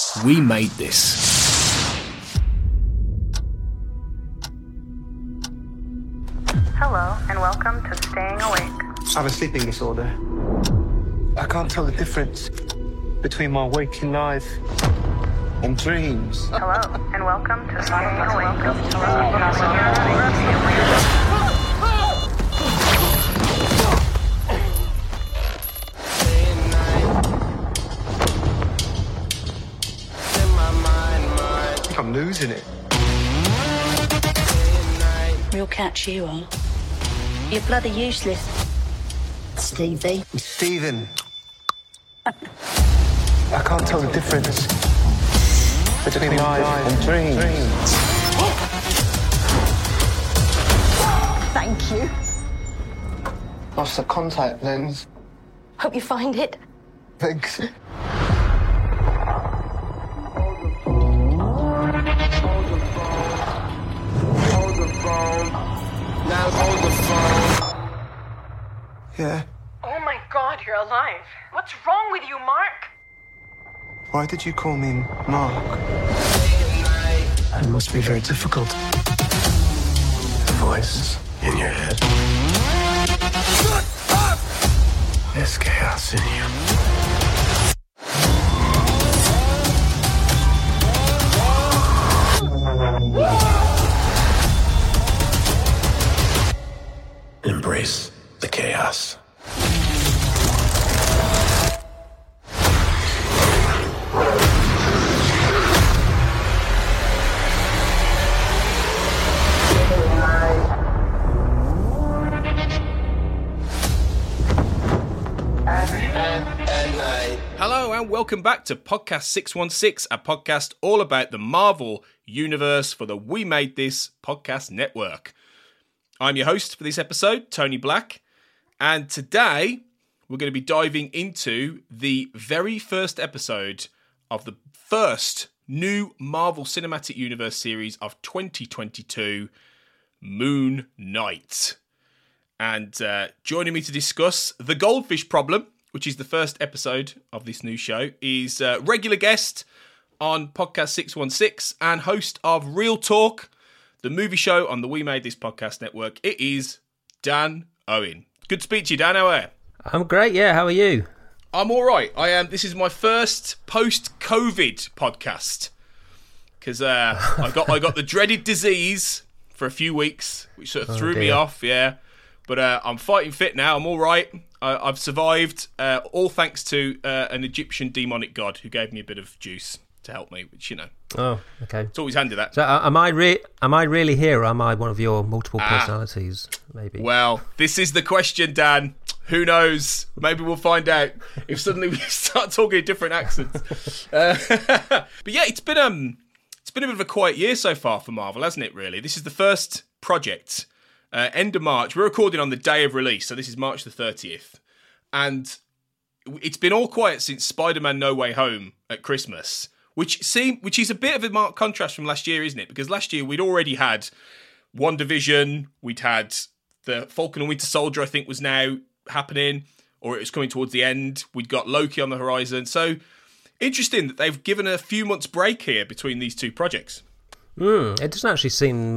We Made This. Hello, and welcome to Staying Awake. I have a sleeping disorder. I can't tell the difference between my waking life and dreams. Hello, and welcome to Staying Awake. I think I'm losing it. Real catch you are. You're bloody useless, Stevie. Stephen. I can't tell the difference between life and dreams. Thank you. Lost the contact lens. Hope you find it. Thanks. Yeah. Oh my God, you're alive. What's wrong with you, Mark? Why did you call me Mark? It must be very difficult. The voice in your head. There's chaos in you. Embrace the chaos. Hello and welcome back to Podcast 616, a podcast all about the Marvel Universe for the We Made This podcast network. I'm your host for this episode, Tony Black, and today we're going to be diving into the very first episode of the first new Marvel Cinematic Universe series of 2022, Moon Knight. And joining me to discuss The Goldfish Problem, which is the first episode of this new show, is regular guest on Podcast 616 and host of Real Talk, the movie show on the We Made This podcast network. It is Dan Owen. Good to speak to you, Dan. How are you? I'm great, yeah. How are you? I'm all right. I am. This is my first post-COVID podcast because I got the dreaded disease for a few weeks, which sort of threw me off. Yeah, but I'm fighting fit now. I'm all right. I've survived, all thanks to an Egyptian demonic god who gave me a bit of juice to help me, which, you know. Oh, okay. It's always handy, that. So am I really here, or am I one of your multiple personalities, maybe? Well, this is the question, Dan. Who knows? Maybe we'll find out if suddenly we start talking different accents. But yeah, it's been a bit of a quiet year so far for Marvel, hasn't it, really? This is the first project. End of March. We're recording on the day of release, so this is March the 30th. And it's been all quiet since Spider-Man No Way Home at Christmas, which is a bit of a marked contrast from last year, isn't it? Because last year we'd already had WandaVision, we'd had the Falcon and Winter Soldier, I think, was now happening, or it was coming towards the end. We'd got Loki on the horizon. So interesting that they've given a few months break here between these two projects. It doesn't actually seem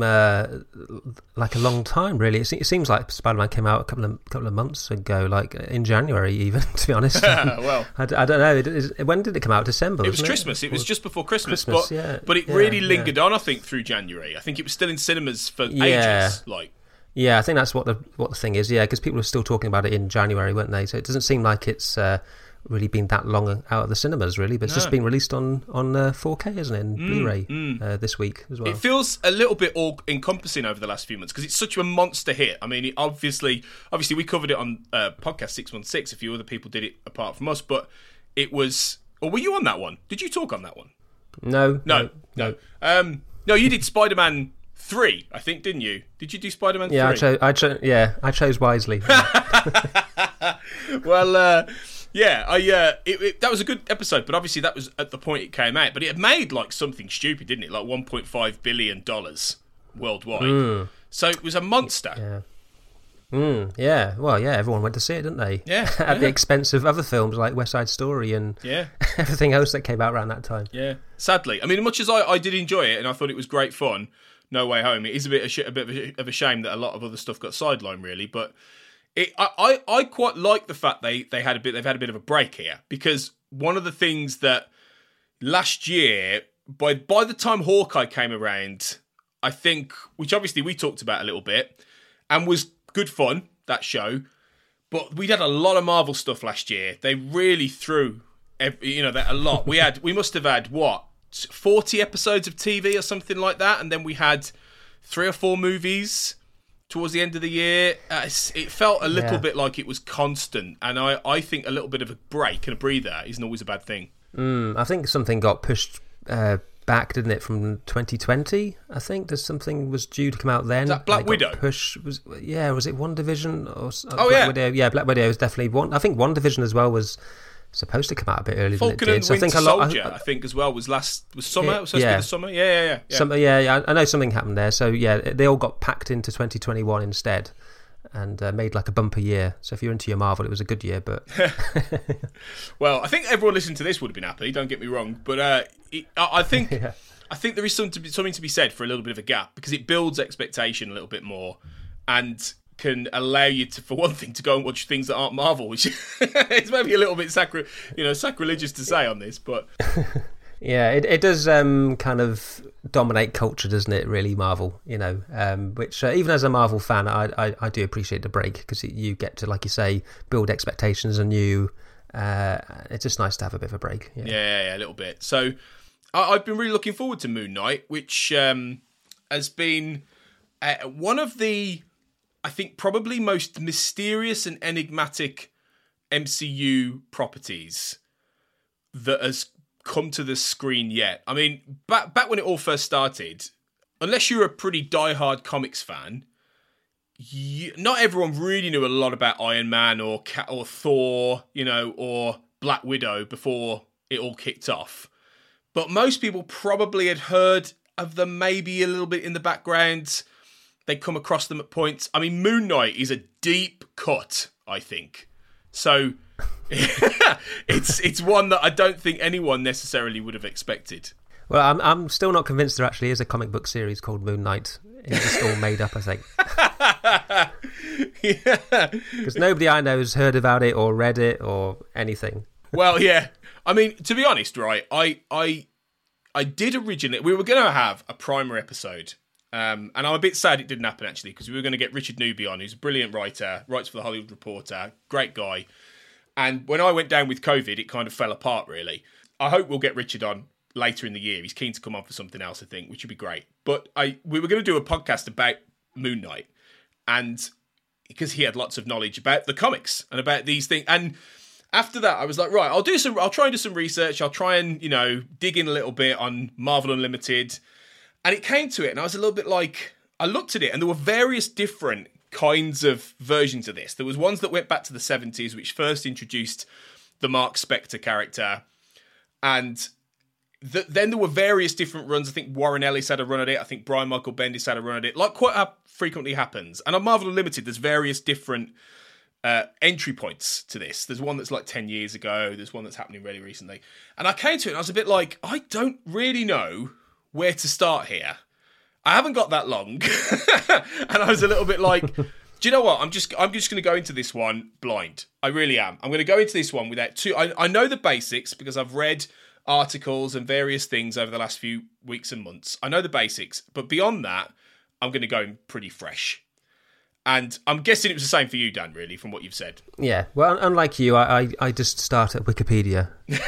like a long time, really. It seems like Spider-Man came out a couple of months ago, like in January, even. To be honest, well, I don't know. When did it come out? December. It was Christmas. It was just before Christmas, but it really lingered on. I think through January. I think it was still in cinemas for ages. Yeah, I think that's what the thing is. Yeah, because people were still talking about it in January, weren't they? So it doesn't seem like it's really been that long out of the cinemas, really, but it's just been released on 4K, isn't it, and Blu-ray this week as well. It feels a little bit all-encompassing over the last few months because it's such a monster hit. I mean, obviously we covered it on Podcast 616. A few other people did it apart from us, but it was... Or were you on that one? Did you talk on that one? No. No, you did Spider-Man 3, I think, didn't you? Did you do Spider-Man 3? Yeah, I chose wisely. Well... that was a good episode, but obviously that was at the point it came out. But it had made like something stupid, didn't it? Like $1.5 billion worldwide. So it was a monster. Yeah, well, yeah, everyone went to see it, didn't they? Yeah. At the expense of other films like West Side Story and everything else that came out around that time. Yeah, sadly. I mean, much as I did enjoy it and I thought it was great fun, No Way Home, it is a bit of a shame that a lot of other stuff got sidelined, really. But I quite like the fact they've had a bit of a break here, because one of the things that last year, by the time Hawkeye came around, I think, which obviously we talked about a little bit, and was good fun, that show, but we'd had a lot of Marvel stuff last year. They really threw, that a lot. We must have had, 40 episodes of TV or something like that, and then we had 3 or 4 movies towards the end of the year. It felt a little bit like it was constant, and I think a little bit of a break and a breather isn't always a bad thing. I think something got pushed back, didn't it, from 2020? I think there's something was due to come out then. Is that Black Widow? Was it WandaVision or Black Widow? Yeah, Black Widow was definitely one. I think WandaVision as well was supposed to come out a bit earlier Falcon than it did. and Winter Soldier, I think, as well, was summer. It was supposed to be the summer. Yeah. I know something happened there. So yeah, they all got packed into 2021 instead, and made like a bumper year. So if you're into your Marvel, it was a good year. But well, I think everyone listening to this would have been happy. Don't get me wrong, but I think there is something to be said for a little bit of a gap, because it builds expectation a little bit more, and can allow you to, for one thing, to go and watch things that aren't Marvel, which is maybe a little bit sacrilegious to say on this, but yeah, it does kind of dominate culture, doesn't it? Really, Marvel, which even as a Marvel fan, I do appreciate the break, because you get to, like you say, build expectations anew. It's just nice to have a bit of a break. Yeah, a little bit. So I've been really looking forward to Moon Knight, which has been one of the, I think, probably most mysterious and enigmatic MCU properties that has come to the screen yet. I mean, back when it all first started, unless you're a pretty diehard comics fan, not everyone really knew a lot about Iron Man or Thor, or Black Widow before it all kicked off. But most people probably had heard of them maybe a little bit in the background. They come across them at points. I mean, Moon Knight is a deep cut, I think. So it's one that I don't think anyone necessarily would have expected. Well, I'm still not convinced there actually is a comic book series called Moon Knight. It's just all made up, I think. Because nobody I know has heard about it or read it or anything. Well, yeah. I mean, to be honest, right, I did originally... We were going to have a primer episode. And I'm a bit sad it didn't happen, actually, because we were going to get Richard Newby on, who's a brilliant writer, writes for The Hollywood Reporter, great guy. And when I went down with COVID, it kind of fell apart, really. I hope we'll get Richard on later in the year. He's keen to come on for something else, I think, which would be great. But we were going to do a podcast about Moon Knight, and because he had lots of knowledge about the comics and about these things. And after that, I was like, right, I'll try and do some research. I'll try and, dig in a little bit on Marvel Unlimited. And it came to it, and I was a little bit like, I looked at it, and there were various different kinds of versions of this. There was ones that went back to the 70s, which first introduced the Mark Spector character. And then there were various different runs. I think Warren Ellis had a run at it. I think Brian Michael Bendis had a run at it. Like quite frequently happens. And on Marvel Unlimited, there's various different entry points to this. There's one that's like 10 years ago. There's one that's happening really recently. And I came to it, and I was a bit like, I don't really know where to start here. I haven't got that long. And I was a little bit like, do you know what? I'm just going to go into this one blind. I really am. I'm going to go into this one without I know the basics because I've read articles and various things over the last few weeks and months. I know the basics, but beyond that, I'm going to go in pretty fresh. And I'm guessing it was the same for you, Dan, really, from what you've said. Yeah, well, unlike you, I just start at Wikipedia.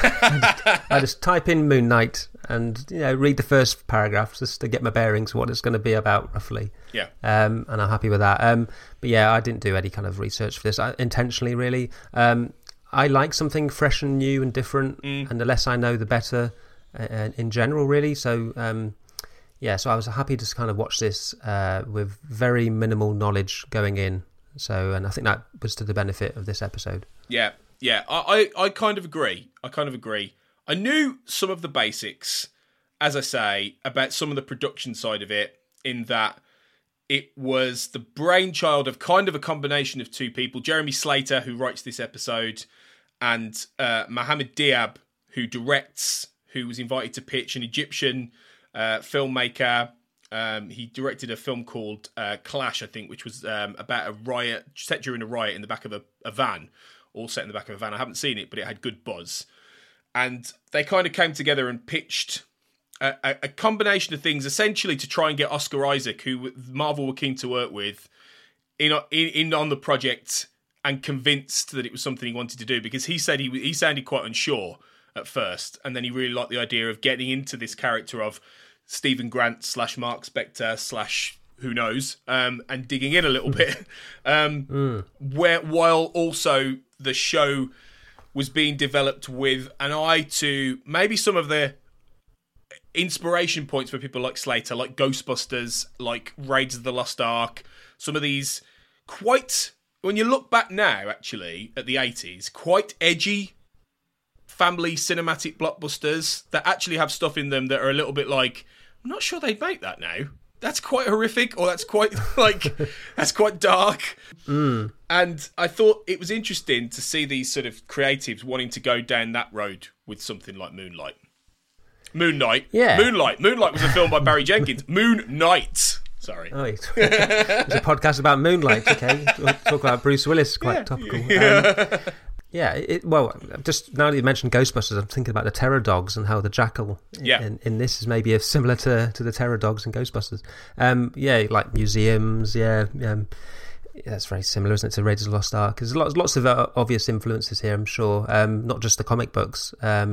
I just type in Moon Knight and read the first paragraph just to get my bearings what it's going to be about, roughly. Yeah. And I'm happy with that. But yeah, I didn't do any kind of research for this intentionally, really. I like something fresh and new and different, and the less I know, the better in general, really. So... yeah, so I was happy to kind of watch this with very minimal knowledge going in. And I think that was to the benefit of this episode. Yeah, I kind of agree. I knew some of the basics, as I say, about some of the production side of it, in that it was the brainchild of kind of a combination of two people, Jeremy Slater, who writes this episode, and Mohammed Diab, who directs, who was invited to pitch, an Egyptian filmmaker. He directed a film called Clash, I think, which was about a riot, set during a riot in the back of a van, all set in the back of a van. I haven't seen it, but it had good buzz. And they kind of came together and pitched a combination of things, essentially to try and get Oscar Isaac, who Marvel were keen to work with, in on the project, and convinced that it was something he wanted to do, because he said he sounded quite unsure at first, and then he really liked the idea of getting into this character of Stephen Grant / Mark Spector / who knows, and digging in a little bit, while also the show was being developed with an eye to maybe some of the inspiration points for people like Slater, like Ghostbusters, like Raiders of the Lost Ark, some of these quite, when you look back now, actually, at the 80s, quite edgy family cinematic blockbusters that actually have stuff in them that are a little bit like, I'm not sure they'd make that now. That's quite horrific, or that's quite that's quite dark. And I thought it was interesting to see these sort of creatives wanting to go down that road with something like Moon Knight. Yeah. Moonlight was a film by Barry Jenkins. Moon Knight. Sorry. Oh, it's a podcast about Moonlight, okay? We'll talk about Bruce Willis, quite topical. Well, just now that you mentioned Ghostbusters, I'm thinking about the Terror Dogs and how the jackal in this is maybe similar to the Terror Dogs in Ghostbusters. Like museums, that's very similar, isn't it, to Raiders of the Lost Ark? There's lots of obvious influences here, I'm sure, not just the comic books.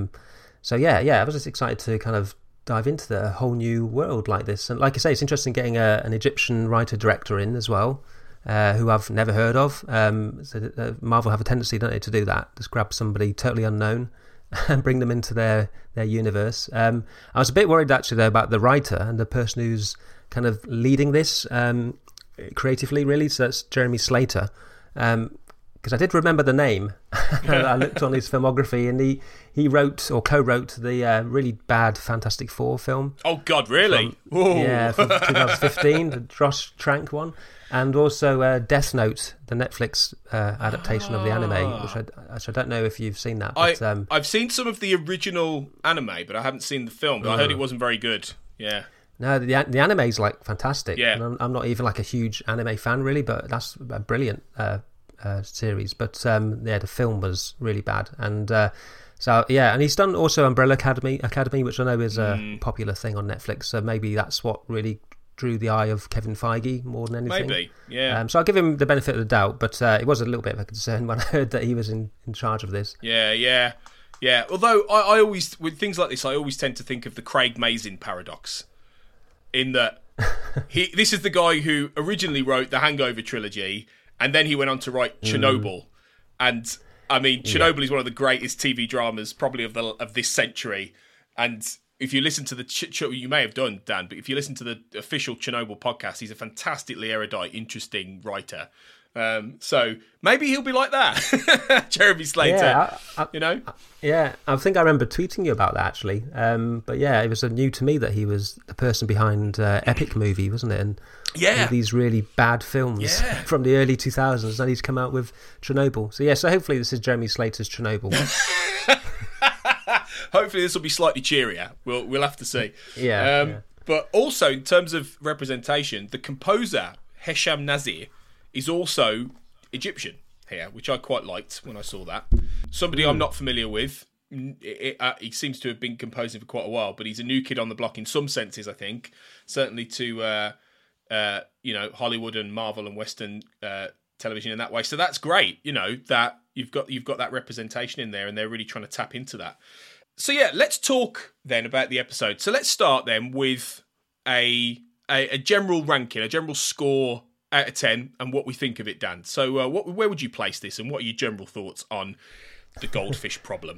So I was just excited to kind of dive into the whole new world like this. And like I say, it's interesting getting an Egyptian writer-director in as well, who I've never heard of. Marvel have a tendency, don't they, to do that, just grab somebody totally unknown and bring them into their universe. I was a bit worried actually though about the writer and the person who's kind of leading this creatively, really. So that's Jeremy Slater, because I did remember the name. I looked on his filmography, and he wrote or co-wrote the really bad Fantastic Four film. Oh God, really? From 2015, the Josh Trank one. And also Death Note, the Netflix adaptation of the anime, which I don't know if you've seen that. But, I've seen some of the original anime, but I haven't seen the film. But I heard it wasn't very good. Yeah. No, the anime's like fantastic. Yeah. And I'm not even like a huge anime fan really, but that's a brilliant series. But the film was really bad. And and he's done also Umbrella Academy, which I know is a popular thing on Netflix. So maybe that's what really drew the eye of Kevin Feige more than anything. Maybe, yeah. So I'll give him the benefit of the doubt, but it was a little bit of a concern when I heard that he was in charge of this. Yeah. Although I always, with things like this, I always tend to think of the Craig Mazin paradox, in that this is the guy who originally wrote the Hangover trilogy, and then he went on to write Chernobyl. And I mean, Chernobyl is one of the greatest TV dramas probably of this century. And if you listen to you may have done, Dan, but if you listen to the official Chernobyl podcast, he's a fantastically erudite, interesting writer. So maybe he'll be like that, Jeremy Slater. Yeah, I think I remember tweeting you about that actually. But yeah, it was new to me that he was the person behind Epic Movie, wasn't it? And all these really bad films from the early 2000s, and he's come out with Chernobyl. So hopefully this is Jeremy Slater's Chernobyl. Hopefully this will be slightly cheerier. We'll have to see. Yeah. But also in terms of representation, the composer Hesham Nazir is also Egyptian here, which I quite liked when I saw that. Somebody I'm not familiar with. He seems to have been composing for quite a while, but he's a new kid on the block in some senses, I think. Certainly to Hollywood and Marvel and Western television in that way. So that's great. That you've got that representation in there, and they're really trying to tap into that. So let's talk then about the episode. So let's start then with a general ranking, a general score out of 10, and what we think of it, Dan. So where would you place this, and what are your general thoughts on the goldfish problem?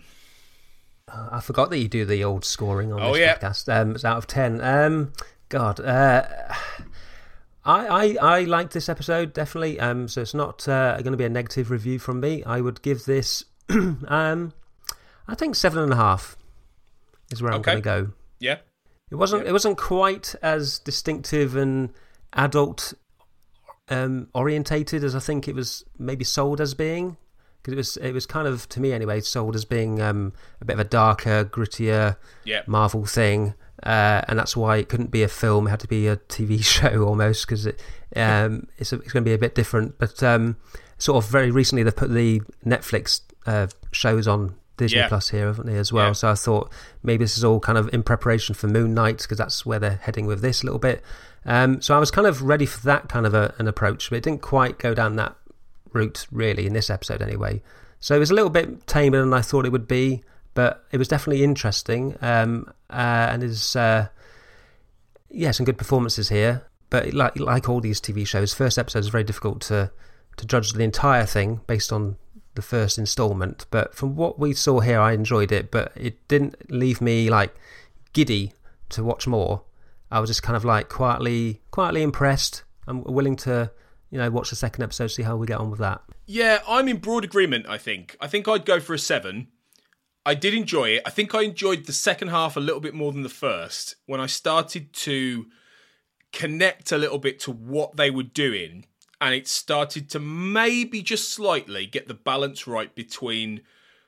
I forgot that you do the old scoring on this podcast. It's out of 10. I liked this episode, definitely. So it's not going to be a negative review from me. I would give this, I think 7.5 is where I'm going to go. Yeah. It wasn't quite as distinctive and adult orientated as I think it was maybe sold as being. Because it was kind of, to me anyway, sold as being a bit of a darker, grittier Marvel thing, and that's why it couldn't be a film; it had to be a TV show almost, because it's going to be a bit different. But sort of very recently, they've put the Netflix shows on Disney Plus here, haven't they, as well? Yeah. So I thought maybe this is all kind of in preparation for Moon Knight, because that's where they're heading with this a little bit. So I was kind of ready for that kind of an approach, but it didn't quite go down that route really in this episode anyway. So it was a little bit tamer than I thought it would be, but it was definitely interesting, and there's some good performances here. But like all these TV shows, first episode is very difficult to judge the entire thing based on the first installment. But from what we saw here, I enjoyed it, but it didn't leave me like giddy to watch more. I was just kind of like quietly impressed. I'm willing to watch the second episode, see how we get on with that. Yeah, I'm in broad agreement, I think. I think I'd go for a 7. I did enjoy it. I think I enjoyed the second half a little bit more than the first, when I started to connect a little bit to what they were doing, and it started to maybe just slightly get the balance right between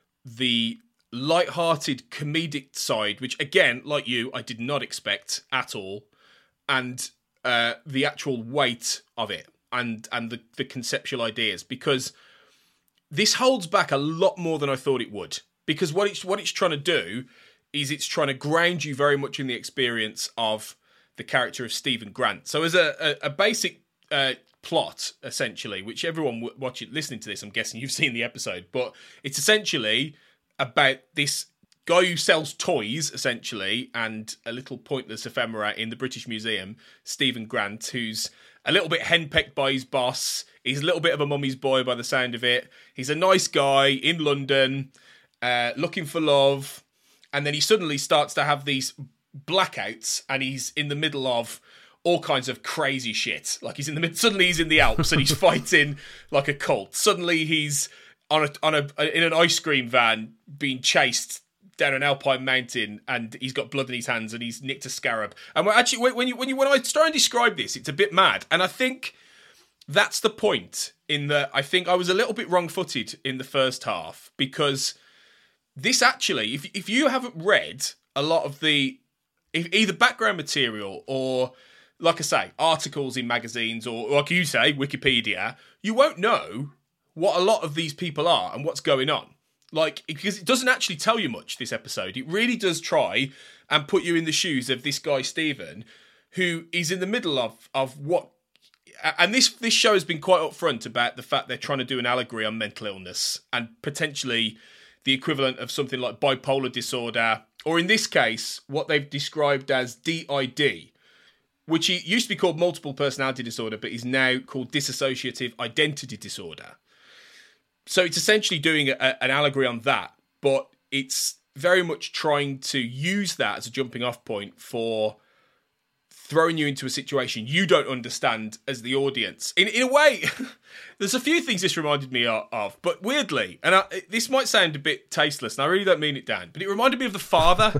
the light-hearted comedic side, which, again, like you, I did not expect at all, and the actual weight of it. And the conceptual ideas, because this holds back a lot more than I thought it would. Because what it's trying to do is it's trying to ground you very much in the experience of the character of Stephen Grant. So as a basic plot, essentially, which everyone listening to this, I'm guessing you've seen the episode, but it's essentially about this guy who sells toys, essentially, and a little pointless ephemera in the British Museum, Stephen Grant, who's a little bit henpecked by his boss. He's a little bit of a mummy's boy by the sound of it. He's a nice guy in London, looking for love, and then he suddenly starts to have these blackouts, and he's in the middle of all kinds of crazy shit. Like suddenly he's in the Alps and he's fighting like a cult. Suddenly he's in an ice cream van being chased down an alpine mountain, and he's got blood in his hands, and he's nicked a scarab. And actually, when I try and describe this, it's a bit mad. And I think that's the point. In that, I think I was a little bit wrong-footed in the first half, because this actually, if you haven't read a lot of either background material or, like I say, articles in magazines, or like you say, Wikipedia, you won't know what a lot of these people are and what's going on. Because it doesn't actually tell you much, this episode. It really does try and put you in the shoes of this guy, Stephen, who is in the middle of what... And this show has been quite upfront about the fact they're trying to do an allegory on mental illness, and potentially the equivalent of something like bipolar disorder, or in this case, what they've described as DID, which used to be called multiple personality disorder, but is now called dissociative identity disorder. So it's essentially doing an allegory on that, but it's very much trying to use that as a jumping off point for throwing you into a situation you don't understand as the audience. In a way, there's a few things this reminded me of, but weirdly, and this might sound a bit tasteless, and I really don't mean it, Dan, but it reminded me of The Father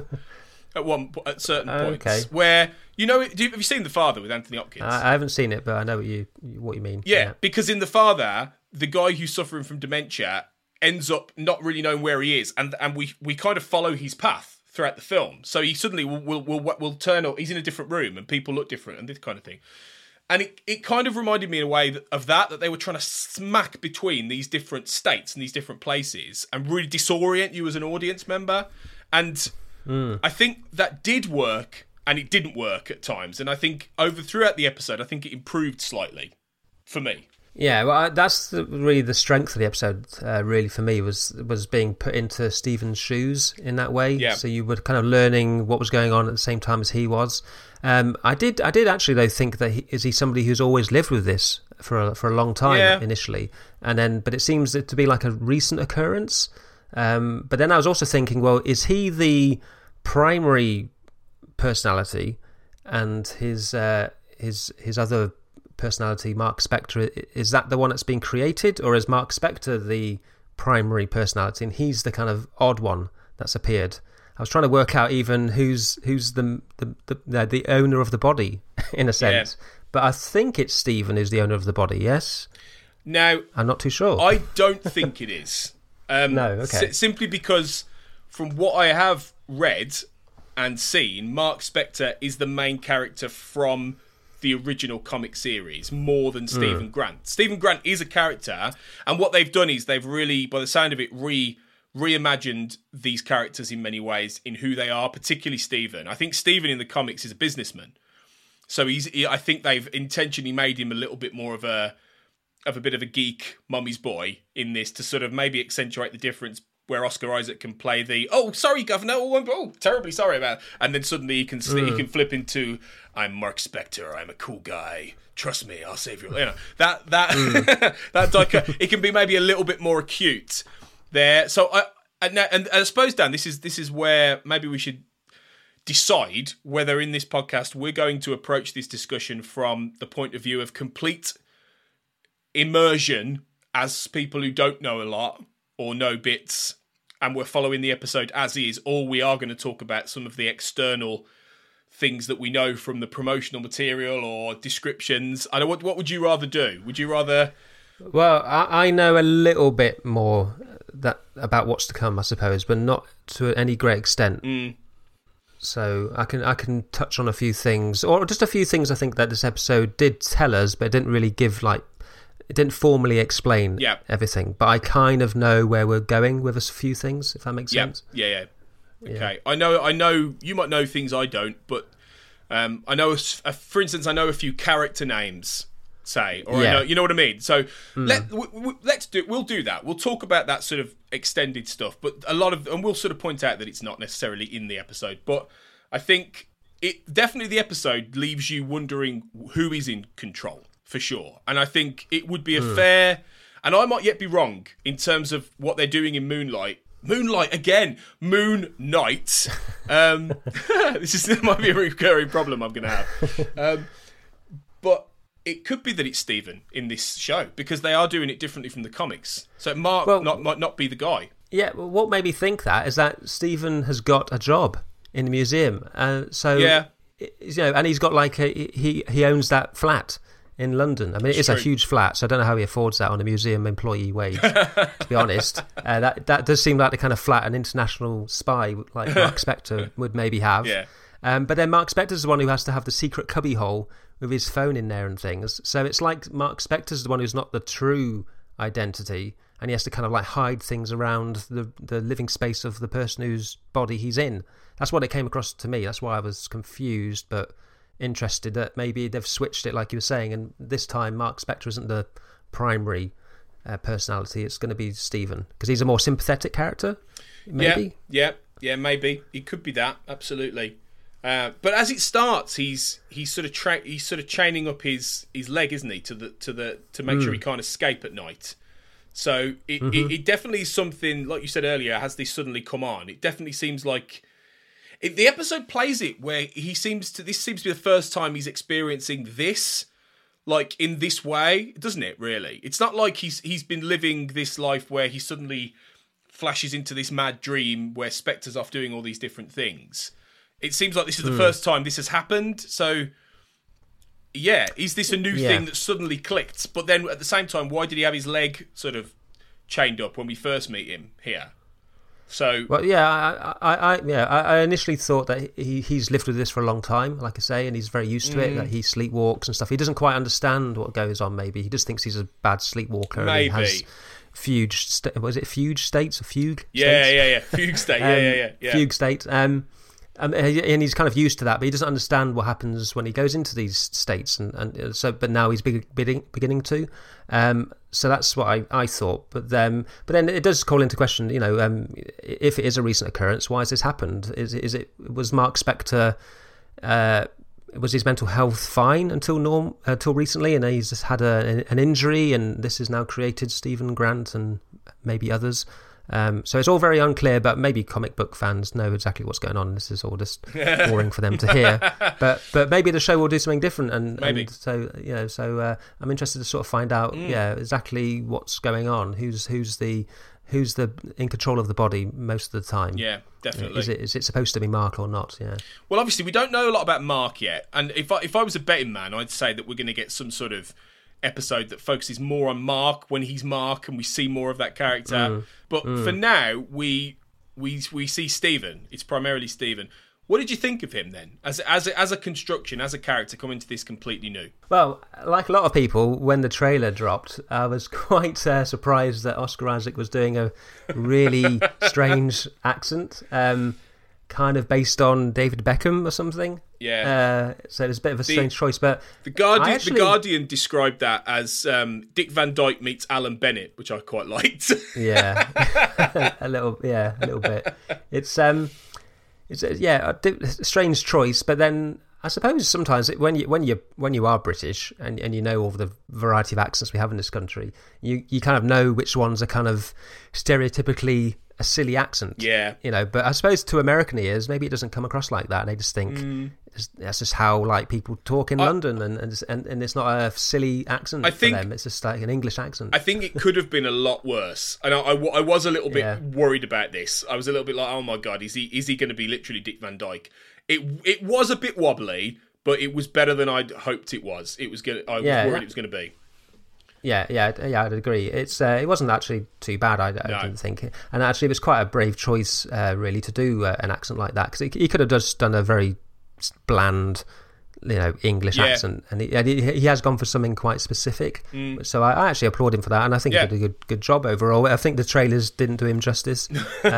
at certain points, where, have you seen The Father with Anthony Hopkins? I haven't seen it, but I know what you mean. Yeah, because in The Father, the guy who's suffering from dementia ends up not really knowing where he is, and we kind of follow his path throughout the film. So he suddenly will turn up, he's in a different room, and people look different, and this kind of thing. And it kind of reminded me in a way of that they were trying to smack between these different states and these different places and really disorient you as an audience member. And I think that did work, and it didn't work at times. And I think throughout the episode, I think it improved slightly for me. Yeah, well, that's really the strength of the episode. Really, for me, was being put into Stephen's shoes in that way. Yeah. So you were kind of learning what was going on at the same time as he was. I did actually though think that is he somebody who's always lived with this for a long time initially, but it seems to be like a recent occurrence. But then I was also thinking, well, is he the primary personality, and his other personality, Mark Spector, is that the one that's been created, or is Mark Spector the primary personality and he's the kind of odd one that's appeared? I was trying to work out even who's the owner of the body in a sense, but I think it's Stephen who's the owner of the body. Yes. Now, I'm not too sure. I don't think it is. No, okay. Simply because, from what I have read and seen, Mark Spector is the main character from the original comic series more than Stephen Grant. Stephen Grant is a character, and what they've done is they've really, by the sound of it, reimagined these characters in many ways in who they are, particularly Stephen. I think Stephen in the comics is a businessman, so I think they've intentionally made him a little bit more of a bit of a geek mummy's boy in this to sort of maybe accentuate the difference where Oscar Isaac can play the sorry governor, terribly sorry about it. And then suddenly he can flip into I'm Mark Spector, I'm a cool guy, trust me, I'll save you. You know, that that it can be maybe a little bit more acute there. So I suppose, Dan, this is where maybe we should decide whether in this podcast we're going to approach this discussion from the point of view of complete immersion as people who don't know a lot or know bits, and we're following the episode as is, or we are going to talk about some of the external things that we know from the promotional material or descriptions. I don't. What would you rather do? Would you rather? Well, I know a little bit more about what's to come, I suppose, but not to any great extent. So I can touch on a few things, or just a few things I think that this episode did tell us, but it didn't really give it didn't formally explain everything, but I kind of know where we're going with a few things, if that makes sense. Yeah. Okay. I know you might know things I don't, but I know, for instance, I know a few character names, say, or I know, you know what I mean? So we'll do that. We'll talk about that sort of extended stuff, but and we'll sort of point out that it's not necessarily in the episode, but I think definitely the episode leaves you wondering who is in control. For sure. And I think it would be a fair... And I might yet be wrong in terms of what they're doing in Moonlight. Moonlight, again. Moon Knight. This might be a recurring problem I'm going to have. But it could be that it's Stephen in this show, because they are doing it differently from the comics. So Mark might not be the guy. Yeah, well, what made me think that is that Stephen has got a job in the museum. Yeah. You know, and he's got he owns that flat in London. I mean, it is a huge flat, so I don't know how he affords that on a museum employee wage, to be honest. That does seem like the kind of flat an international spy like Mark Spector would maybe have. Yeah. But then Mark Spector's the one who has to have the secret cubbyhole with his phone in there and things. So it's like Mark Spector's the one who's not the true identity, and he has to kind of hide things around the living space of the person whose body he's in. That's what it came across to me. That's why I was confused, but interested that maybe they've switched it like you were saying, and this time Mark Spector isn't the primary personality. It's going to be Stephen, because he's a more sympathetic character, maybe. Yeah, maybe it could be that, absolutely. But as it starts, he's sort of chaining up his leg, isn't he, to make sure he can't escape at night. So it definitely is something, like you said earlier, has this suddenly come on. It definitely seems like the episode plays it where this seems to be the first time he's experiencing this, in this way, doesn't it, really? It's not like he's been living this life where he suddenly flashes into this mad dream where Spector's off doing all these different things. It seems like this is the first time this has happened. So, yeah, is this a new thing that suddenly clicked? But then at the same time, why did he have his leg sort of chained up when we first meet him here? So, well, I initially thought that he's lived with this for a long time, like I say, and he's very used to it. That he sleepwalks and stuff. He doesn't quite understand what goes on. Maybe he just thinks he's a bad sleepwalker. Maybe. And he has fugue states or fugue states? Fugue state. Fugue state. And he's kind of used to that, but he doesn't understand what happens when he goes into these states, and so. But now he's beginning to. So that's what I thought. But then it does call into question, if it is a recent occurrence, why has this happened? Was Mark Spector? Was his mental health fine until recently, and he's just had an injury, and this has now created Stephen Grant and maybe others. So it's all very unclear, but maybe comic book fans know exactly what's going on. This is all just boring for them to hear. But maybe the show will do something different, and so I'm interested to sort of find out exactly what's going on. Who's who's in control of the body most of the time. Yeah, definitely. Is it supposed to be Mark or not? Yeah. Well, obviously, we don't know a lot about Mark yet. And if I was a betting man, I'd say that we're going to get some sort of episode that focuses more on Mark when he's Mark, and we see more of that character. But for now, we see Stephen. It's primarily Stephen. What did you think of him then, as a construction, as a character coming to this completely new? Well, like a lot of people, when the trailer dropped, I was quite surprised that Oscar Isaac was doing a really strange accent, kind of based on David Beckham or something. Yeah. So it's a bit of a strange choice, but the Guardian described that as Dick Van Dyke meets Alan Bennett, which I quite liked. Yeah, a little bit. It's a strange choice, but then I suppose sometimes when you are British and you know all the variety of accents we have in this country, you kind of know which ones are kind of stereotypically a silly accent. Yeah, but I suppose to American ears, maybe it doesn't come across like that. They just think that's just how like people talk in London, and it's not a silly accent for them. It's just like an English accent. I think it could have been a lot worse, and I was a little bit worried about this. I was a little bit like, oh my god, is he going to be literally Dick Van Dyke? It was a bit wobbly, but it was better than I'd hoped it was. I was worried it was going to be. Yeah, I'd agree. It wasn't actually too bad. I didn't think, and actually, it was quite a brave choice, really, to do an accent like that, because he could have just done a very bland, English accent, and he has gone for something quite specific. So I actually applaud him for that, and I think he did a good job overall. I think the trailers didn't do him justice.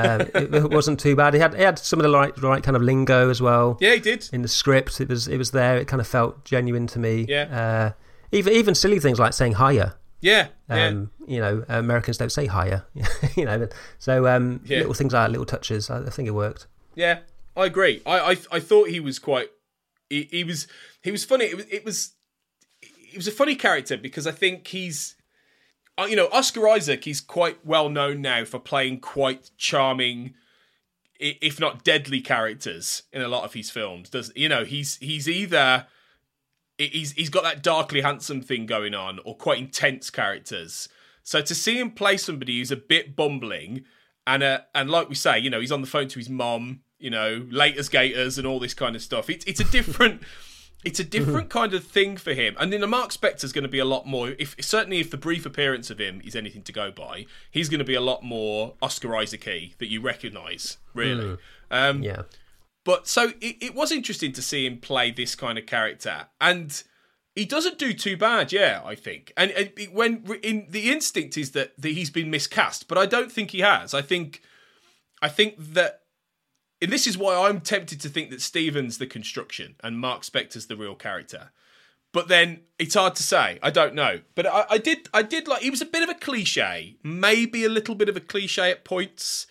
It wasn't too bad. He had some of the right kind of lingo as well. Yeah, he did. In the script, it was there. It kind of felt genuine to me. Yeah. Even silly things like saying higher. Yeah. Americans don't say higher. So little things like little touches. I think it worked. Yeah, I agree. I thought he was quite. He was funny. It was a funny character because I think he's. Oscar Isaac. He's quite well known now for playing quite charming, if not deadly, characters in a lot of his films. He's either. He's got that darkly handsome thing going on, or quite intense characters. So to see him play somebody who's a bit bumbling, and like we say, he's on the phone to his mom, laters gators and all this kind of stuff. It's a different kind of thing for him. And then the Mark Spector's going to be a lot more. Certainly if the brief appearance of him is anything to go by, he's going to be a lot more Oscar Isaac-y that you recognise, really. Yeah. But so it was interesting to see him play this kind of character, and he doesn't do too bad, I think. And when the instinct is that he's been miscast, but I don't think he has. I think that, and this is why I'm tempted to think that Stephen's the construction and Mark Spector's the real character. But then it's hard to say. I don't know. But I did like, he was a bit of a cliche, maybe a little bit of a cliche at points,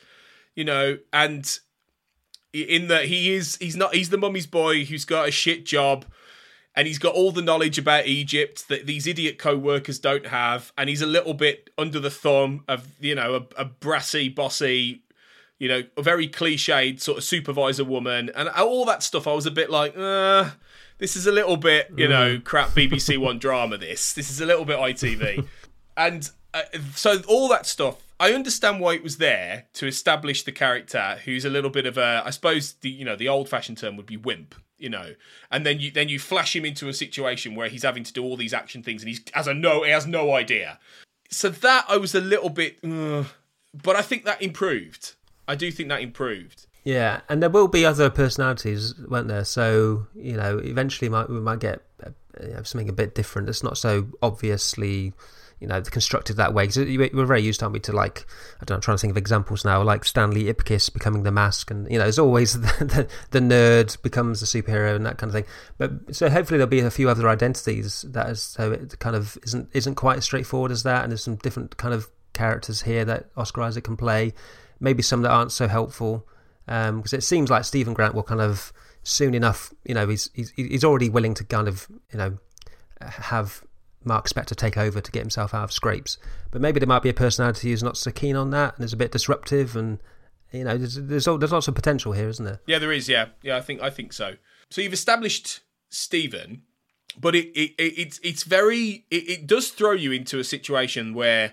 and. In that he's the mummy's boy who's got a shit job, and he's got all the knowledge about Egypt that these idiot co-workers don't have, and he's a little bit under the thumb of a brassy, bossy, a very cliched sort of supervisor woman, and all that stuff. I was a bit like, this is a little bit crap BBC One drama. This is a little bit ITV, and so all that stuff. I understand why it was there to establish the character who's a little bit of a, I suppose the old-fashioned term would be wimp, and then you flash him into a situation where he's having to do all these action things and he has no idea. So that I was a little bit, but I think that improved. I do think that improved. Yeah, and there will be other personalities, won't there? So eventually we might get something a bit different. It's not so obviously. Constructed that way, because we're very used, aren't we, to I'm trying to think of examples now, like Stanley Ipkiss becoming the Mask, and there's always the nerd becomes the superhero and that kind of thing. But so hopefully there'll be a few other identities so it kind of isn't quite as straightforward as that, and there's some different kind of characters here that Oscar Isaac can play, maybe some that aren't so helpful, because it seems like Stephen Grant will kind of soon enough, he's already willing to kind of have Mark Spector take over to get himself out of scrapes, but maybe there might be a personality who's not so keen on that and is a bit disruptive, and there's lots of potential here, isn't there? Yeah, there is. Yeah, I think so. So you've established Stephen, but it does throw you into a situation where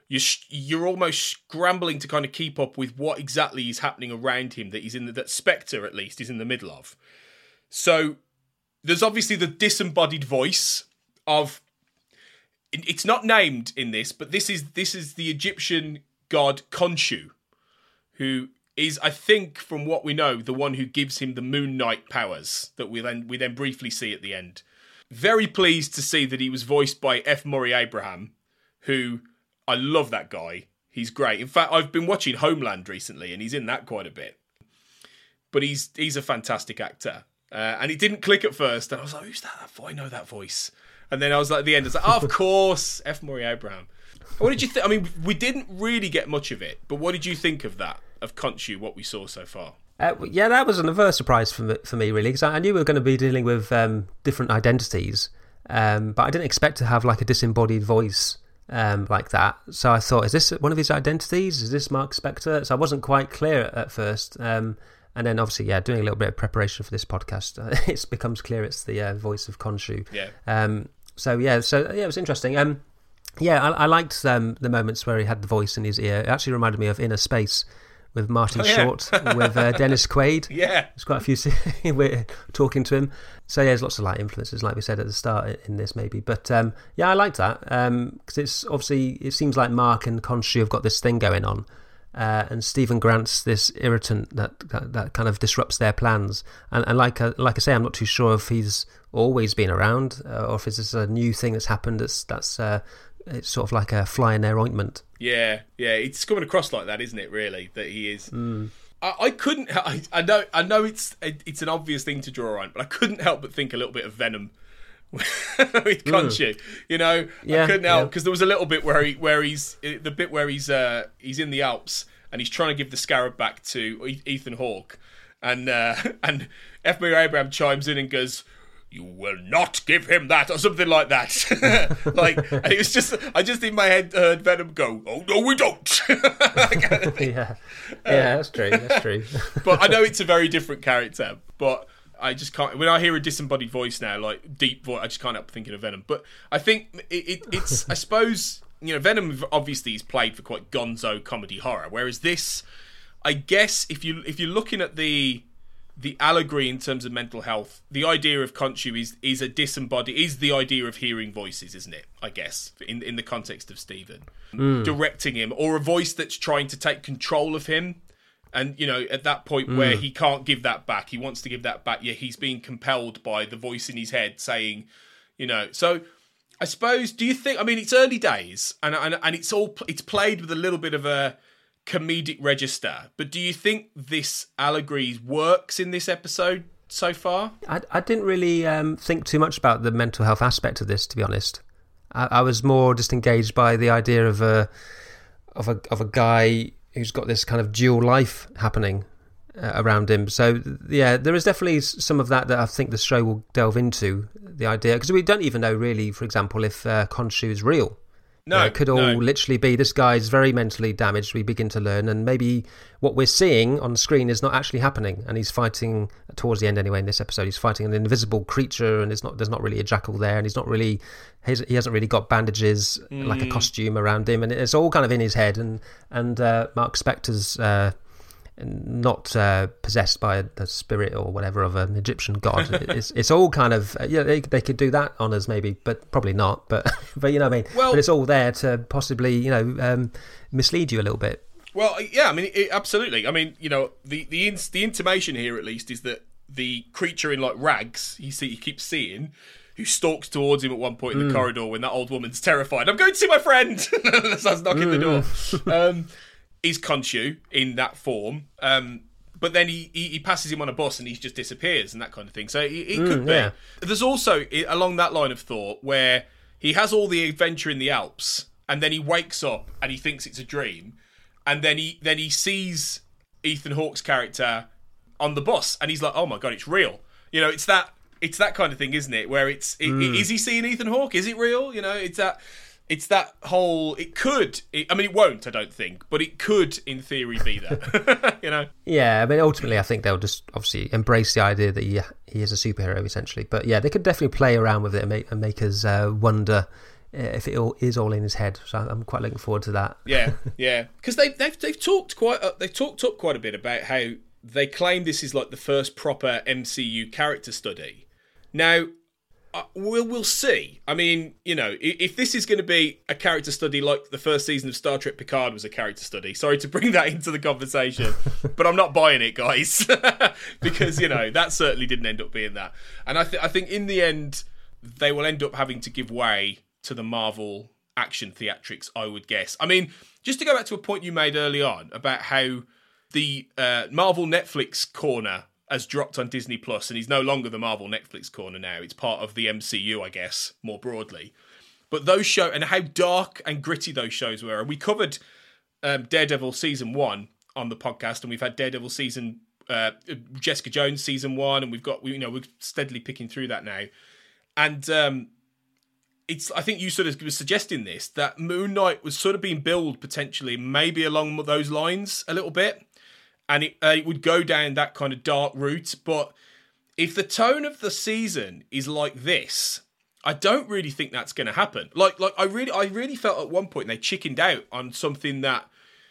you're almost scrambling to kind of keep up with what exactly is happening around him that he's in that Spectre at least is in the middle of. So there's obviously the disembodied voice of. It's not named in this, but this is the Egyptian god Khonshu, who is, I think, from what we know, the one who gives him the Moon Knight powers that we then briefly see at the end. Very pleased to see that he was voiced by F. Murray Abraham, who I love that guy. He's great. In fact, I've been watching Homeland recently, and he's in that quite a bit. But he's a fantastic actor, and it didn't click at first. And I was like, "Who's that? I know that voice." And then I was like, at the end, I was like, "Oh, of course, F. Murray Abraham." What did you think? I mean, we didn't really get much of it, but what did you think of that, of Khonshu, what we saw so far? Yeah, that was another surprise for me, really, because I knew we were going to be dealing with different identities, but I didn't expect to have like a disembodied voice like that. So I thought, is this one of his identities? Is this Mark Spector? So I wasn't quite clear at first. And then obviously, doing a little bit of preparation for this podcast, it becomes clear it's the voice of Khonshu. Yeah. So it was interesting. I liked the moments where he had the voice in his ear. It actually reminded me of Inner Space with Martin Short, with Dennis Quaid. Yeah. There's quite a few we're talking to him. So there's lots of like influences, like we said at the start in this maybe. But I like that because it's obviously, it seems like Mark and Khonshu have got this thing going on. And Stephen Grant's this irritant that kind of disrupts their plans. And like I say, I'm not too sure if he's always been around or if it's a new thing that's happened. That's it's sort of like a fly in their ointment. Yeah, it's coming across like that, isn't it? Really, that he is. I couldn't. I know it's an obvious thing to draw on, but I couldn't help but think a little bit of Venom with Khonshu. I couldn't help because there was a little bit where he's in the Alps and he's trying to give the scarab back to Ethan Hawke, and F. Murray Abraham chimes in and goes, "You will not give him that," or something like that. And it was just, I just in my head heard Venom go, "Oh no, we don't." Kind of yeah, that's true. But I know it's a very different character. But I just can't. When I hear a disembodied voice now, like deep voice, I just can't help thinking of Venom. But I think it's. I suppose Venom obviously is played for quite gonzo comedy horror, whereas this, I guess, if you're looking at the allegory in terms of mental health, the idea of Khonshu is the idea of hearing voices, isn't it? I guess in the context of Stephen directing him, or a voice that's trying to take control of him, and at that point where he can't give that back, he wants to give that back. Yeah, he's being compelled by the voice in his head saying, So I suppose, do you think? I mean, it's early days, and it's played with a little bit of a comedic register, but do you think this allegory works in this episode so far? I didn't really think too much about the mental health aspect of this, to be honest. I was more just engaged by the idea of a guy who's got this kind of dual life happening around him. So yeah, there is definitely some of that I think the show will delve into, the idea, because we don't even know really, for example, if Khonshu is real. No, it could all literally be this guy's very mentally damaged, we begin to learn, and maybe what we're seeing on screen is not actually happening, and he's fighting, towards the end anyway in this episode, he's fighting an invisible creature, and there's not really a jackal there, and he hasn't really got bandages like a costume around him, and it's all kind of in his head, and Mark Spector's not possessed by the spirit or whatever of an Egyptian god. It's all kind of they could do that on us maybe, but probably not. But you know what I mean. Well, but it's all there to possibly mislead you a little bit. Well, yeah, I mean, absolutely. I mean, the intimation here at least is that the creature in like rags he keeps seeing, who stalks towards him at one point in the corridor when that old woman's terrified. "I'm going to see my friend." Starts knocking the door. Is Khonshu in that form, but then he passes him on a bus and he just disappears and that kind of thing. So it could be. Yeah. There's also along that line of thought where he has all the adventure in the Alps and then he wakes up and he thinks it's a dream, and then he sees Ethan Hawke's character on the bus and he's like, "Oh my god, it's real." It's that kind of thing, isn't it? Where is he seeing Ethan Hawke? Is it real? It's that whole. It could. I mean, it won't. I don't think, but it could, in theory, be that. Yeah. I mean, ultimately, I think they'll just obviously embrace the idea that he is a superhero, essentially. But yeah, they could definitely play around with it and make us wonder if it all is all in his head. So I'm quite looking forward to that. Yeah, because they've talked up quite a bit about how they claim this is like the first proper MCU character study. Now, we'll see. I mean, you know, if this is going to be a character study like the first season of Star Trek Picard was a character study, sorry to bring that into the conversation, but I'm not buying it, guys, because, you know, that certainly didn't end up being that. And I think in the end, they will end up having to give way to the Marvel action theatrics, I would guess. I mean, just to go back to a point you made early on about how the Marvel Netflix corner has dropped on Disney Plus, and he's no longer the Marvel Netflix corner now. It's part of the MCU, I guess, more broadly. But those shows, and how dark and gritty those shows were. And we covered Daredevil season 1 on the podcast, and we've had Daredevil Jessica Jones season 1, and we're steadily picking through that now. And I think you sort of were suggesting this, that Moon Knight was sort of being billed potentially, maybe along those lines a little bit. And it would go down that kind of dark route. But if the tone of the season is like this, I don't really think that's going to happen. Like I really felt at one point they chickened out on something that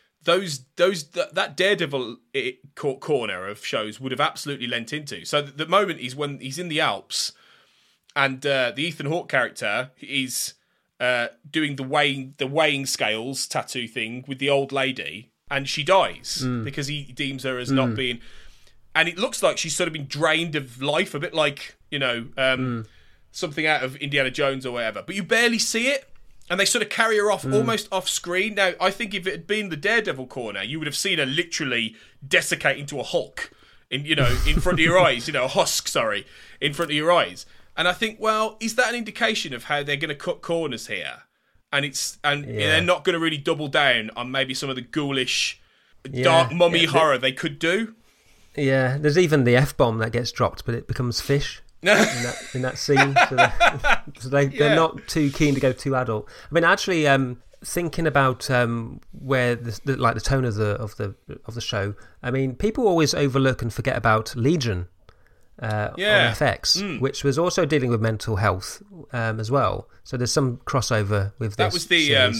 that Daredevil corner of shows would have absolutely lent into. So the moment is when he's in the Alps, and the Ethan Hawke character is doing the weighing scales tattoo thing with the old lady. And she dies because he deems her as not being... And it looks like she's sort of been drained of life, a bit like, you know, something out of Indiana Jones or whatever. But you barely see it, and they sort of carry her off almost off screen. Now, I think if it had been the Daredevil corner, you would have seen her literally desiccate into a Hulk, in front of your eyes. A husk, in front of your eyes. And I think, well, is that an indication of how they're going to cut corners here? And they're not going to really double down on maybe some of the ghoulish, dark mummy horror they could do. Yeah, there's even the F-bomb that gets dropped, but it becomes fish in that scene. So they're not too keen to go too adult. I mean, actually, thinking about where the tone of the show. I mean, people always overlook and forget about Legion. On FX, which was also dealing with mental health as well. So there's some crossover with this. That was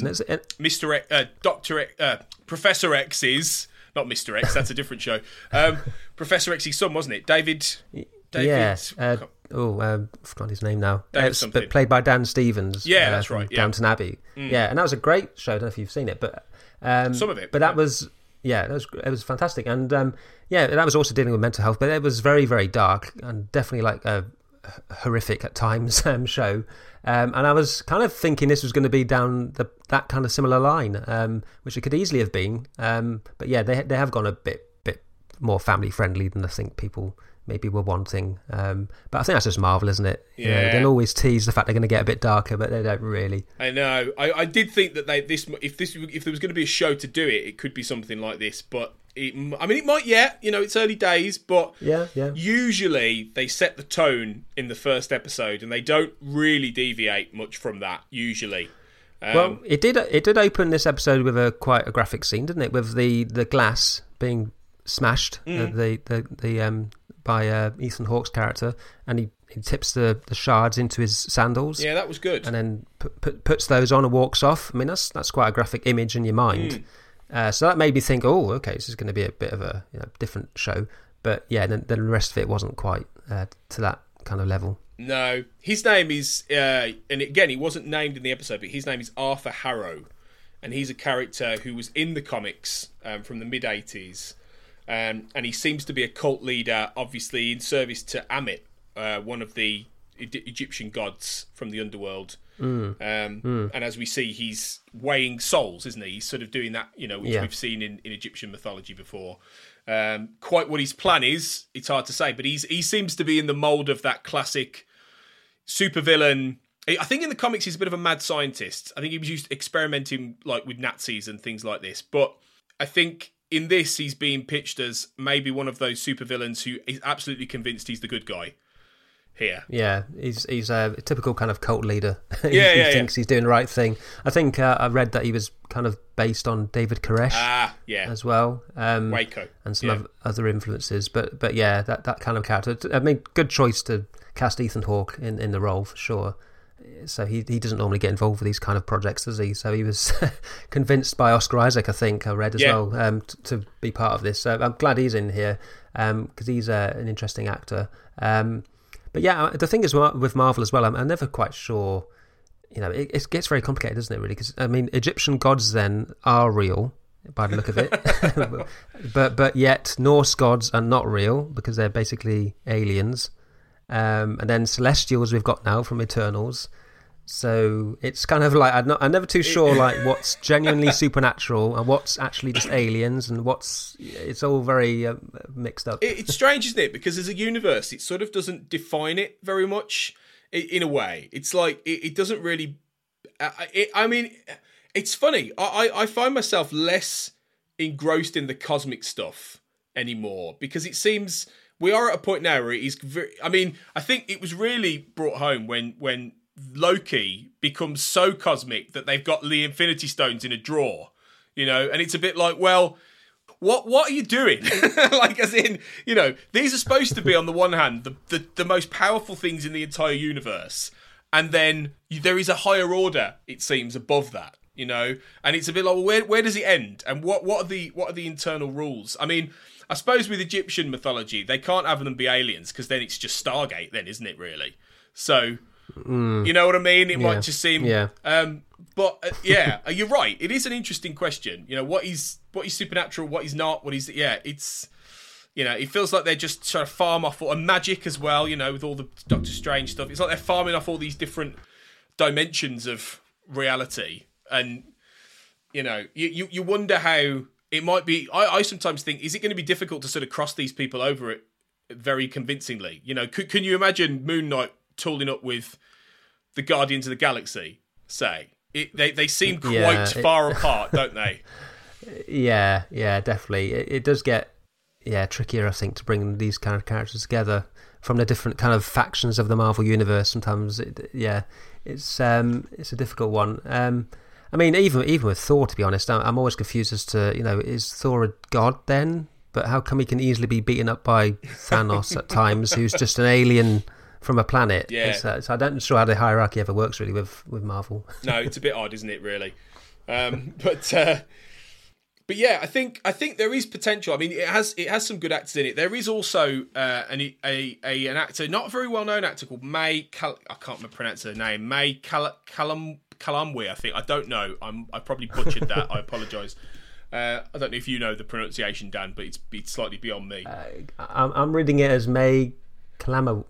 the Professor X's, not Mr. X. That's a different show. Professor X's son, wasn't it? David. Yeah. Forgot his name now. But played by Dan Stevens. Yeah, that's right. Downton Abbey. Yeah, and that was a great show. I don't know if you've seen it, but some of it. But that was. Yeah, it was fantastic. And that was also dealing with mental health, but it was very, very dark and definitely like a horrific at times show. And I was kind of thinking this was going to be down that kind of similar line, which it could easily have been. But yeah, they have gone a bit more family friendly than I think people maybe were wanting. But I think that's just Marvel, isn't it? Yeah. They'll always tease the fact they're going to get a bit darker, but they don't really. I know. I did think that if there was going to be a show to do it, it could be something like this. But it might. Yeah, it's early days, but usually they set the tone in the first episode, and they don't really deviate much from that. Usually. Well, it did open this episode with quite a graphic scene, didn't it? With the glass being smashed. By Ethan Hawke's character, and he tips the shards into his sandals. Yeah, that was good. And then puts those on and walks off. I mean, that's quite a graphic image in your mind. So that made me think, oh, okay, this is going to be a bit of a different show. But yeah, then the rest of it wasn't quite to that kind of level. No, his name is, and again, he wasn't named in the episode, but his name is Arthur Harrow, and he's a character who was in the comics from the mid-'80s. And he seems to be a cult leader, obviously in service to Ammit, one of the Egyptian gods from the underworld. And as we see, he's weighing souls, isn't he? He's sort of doing that, which we've seen in Egyptian mythology before. Quite what his plan is, it's hard to say, but he seems to be in the mould of that classic supervillain. I think in the comics he's a bit of a mad scientist. I think he was used to experimenting like with Nazis and things like this. But I think in this, he's being pitched as maybe one of those supervillains who is absolutely convinced he's the good guy here. Yeah, he's a typical kind of cult leader. He thinks he's doing the right thing. I think I read that he was kind of based on David Koresh as well. Waco. And some other influences. But yeah, that kind of character. I mean, good choice to cast Ethan Hawke in the role, for sure. So he doesn't normally get involved with these kind of projects, does he? So he was convinced by Oscar Isaac, I think, I read as well, to be part of this. So I'm glad he's in here because he's an interesting actor. But yeah, the thing is with Marvel as well, I'm never quite sure. You know, it gets very complicated, doesn't it? Really, because I mean, Egyptian gods then are real by the look of it, but yet Norse gods are not real because they're basically aliens. And then Celestials we've got now from Eternals. So it's kind of like I'm never too sure like what's genuinely supernatural and what's actually just aliens and it's all very mixed up. It's strange, isn't it? Because as a universe, it sort of doesn't define it very much in a way. It's like it doesn't really. I mean, it's funny. I find myself less engrossed in the cosmic stuff anymore because it seems. We are at a point now where he's very... I mean, I think it was really brought home when Loki becomes so cosmic that they've got the Infinity Stones in a drawer, you know? And it's a bit like, well, what are you doing? Like, as in, you know, these are supposed to be, on the one hand, the most powerful things in the entire universe. And then there is a higher order, it seems, above that, you know? And it's a bit like, well, where does it end? And what are the internal rules? I mean... I suppose with Egyptian mythology, they can't have them be aliens because then it's just Stargate then, isn't it, really? So, you know what I mean? It might just seem... Yeah. But, you're right. It is an interesting question. You know, what is supernatural, what is not, what is... Yeah, it's... You know, it feels like they're just trying to farm off... And magic as well, you know, with all the Doctor Strange stuff. It's like they're farming off all these different dimensions of reality. And, you know, you wonder how... It might be... I sometimes think, is it going to be difficult to sort of cross these people over it very convincingly? You know, can you imagine Moon Knight tooling up with the Guardians of the Galaxy, say? They seem quite far apart, don't they? Yeah, definitely. It does get trickier, I think, to bring these kind of characters together from the different kind of factions of the Marvel Universe. Sometimes, it's a difficult one. I mean, even with Thor, to be honest, I'm always confused as to, you know, is Thor a god then? But how come he can easily be beaten up by Thanos at times, who's just an alien from a planet? Yeah. So I'm not sure how the hierarchy ever works, really, with Marvel. No, it's a bit odd, isn't it, really? But yeah, I think there is potential. I mean, it has some good actors in it. There is also an actor, not a very well-known actor, called I can't pronounce her name. May Kalamwe, I think. I don't know. I probably butchered that. I apologise. I don't know if you know the pronunciation, Dan, but it's slightly beyond me. I'm reading it as May Clamawi.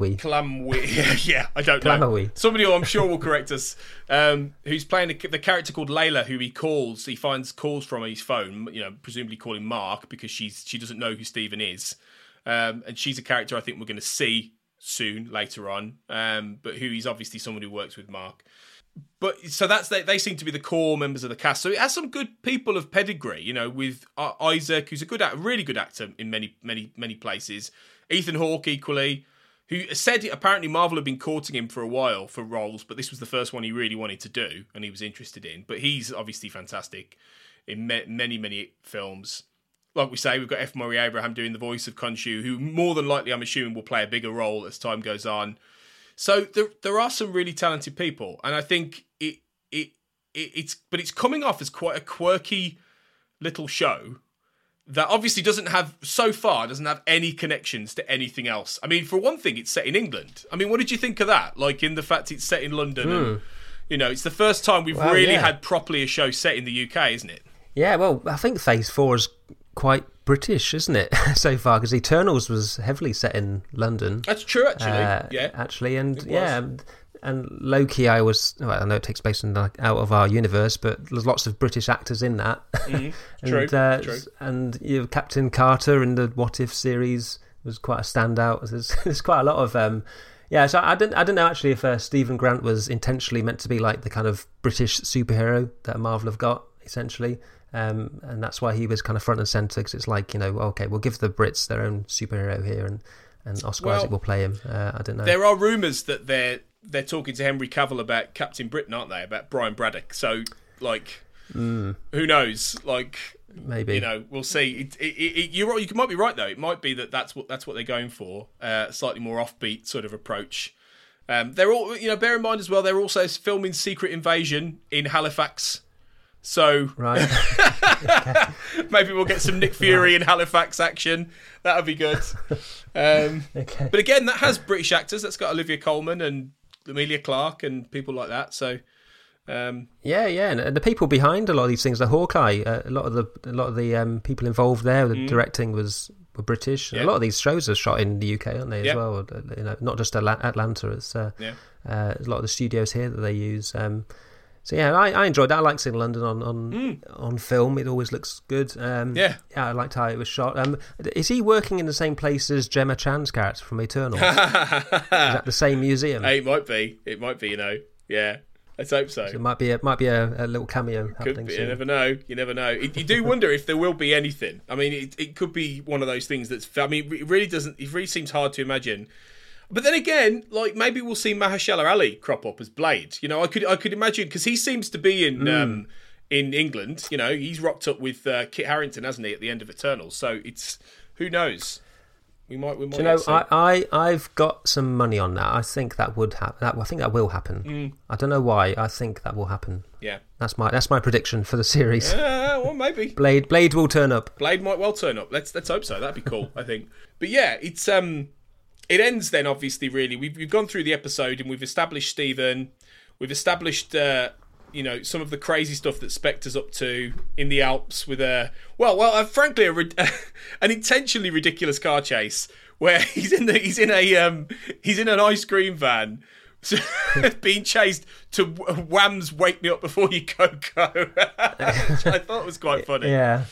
Yeah, I don't know. Somebody who I'm sure will correct us, who's playing the character called Layla, who he finds calls from his phone, you know, presumably calling Mark because she doesn't know who Stephen is. And she's a character I think we're going to see soon, later on, but who is obviously someone who works with Mark. But so they seem to be the core members of the cast. So it has some good people of pedigree, you know, with Isaac, who's a really good actor in many places. Ethan Hawke equally, who said apparently Marvel had been courting him for a while for roles, but this was the first one he really wanted to do and he was interested in. But he's obviously fantastic in many films. Like we say, we've got F. Murray Abraham doing the voice of Khonshu, who more than likely, I'm assuming, will play a bigger role as time goes on. So there are some really talented people, and I think it's coming off as quite a quirky little show that obviously doesn't have any connections to anything else. I mean, for one thing, it's set in England. I mean, what did you think of that? Like, in the fact it's set in London, and you know, it's the first time we've had properly a show set in the UK, isn't it? Yeah, well, I think Phase 4 is quite British, isn't it, so far? Because Eternals was heavily set in London. That's true, actually. And Loki, I know it takes place out of our universe, but there's lots of British actors in that. True. And you know, Captain Carter in the What If series was quite a standout. There's quite a lot of so I didn't know actually if Stephen Grant was intentionally meant to be like the kind of British superhero that Marvel have got, essentially. And that's why he was kind of front and centre, because it's like, you know, okay, we'll give the Brits their own superhero here, and Oscar Isaac will play him. I don't know. There are rumours that they're talking to Henry Cavill about Captain Britain, aren't they? About Brian Braddock. So, like, who knows? Like, maybe, you know, we'll see. You might be right though. It might be that's what they're going for. Slightly more offbeat sort of approach. They're all, bear in mind as well, they're also filming Secret Invasion in Halifax. So Right. maybe we'll get some Nick Fury in Halifax action. That would be good. Okay. But again, that has British actors. That's got Olivia Colman and Emilia Clarke and people like that. So Yeah, and the people behind a lot of these things, the Hawkeye, a lot of the people involved there, the directing were British. Yeah. A lot of these shows are shot in the UK, aren't they, as Yeah. well? Not just Atlanta. It's there's a lot of the studios here that they use. So yeah, I enjoyed that. I like seeing London on film. It always looks good. Yeah, I liked how it was shot. Is he working in the same place as Gemma Chan's character from Eternals? Is that the same museum? Hey, it might be. Yeah, let's hope so. So it might be a little cameo happening Could be, soon. you never know. You do wonder if there will be anything. I mean, it could be one of those things that's. I mean, it really seems hard to imagine. But then again, like maybe we'll see Mahershala Ali crop up as Blade. I could imagine, because he seems to be in England. He's rocked up with Kit Harington, hasn't he, at the end of Eternals? So it's, who knows? We might. I've got some money on that. I think that would happen. I think that will happen. I don't know why. I think that will happen. Yeah, that's my prediction for the series. Well, maybe Blade will turn up. Blade might well turn up. Let's hope so. That'd be cool. I think. But yeah, it's It ends then, obviously, really. We've gone through the episode and we've established Stephen. We've established, some of the crazy stuff that Spectre's up to in the Alps with frankly, an intentionally ridiculous car chase where he's in an ice cream van being chased to Wham's "Wake Me Up Before You Go," which I thought was quite funny. Yeah.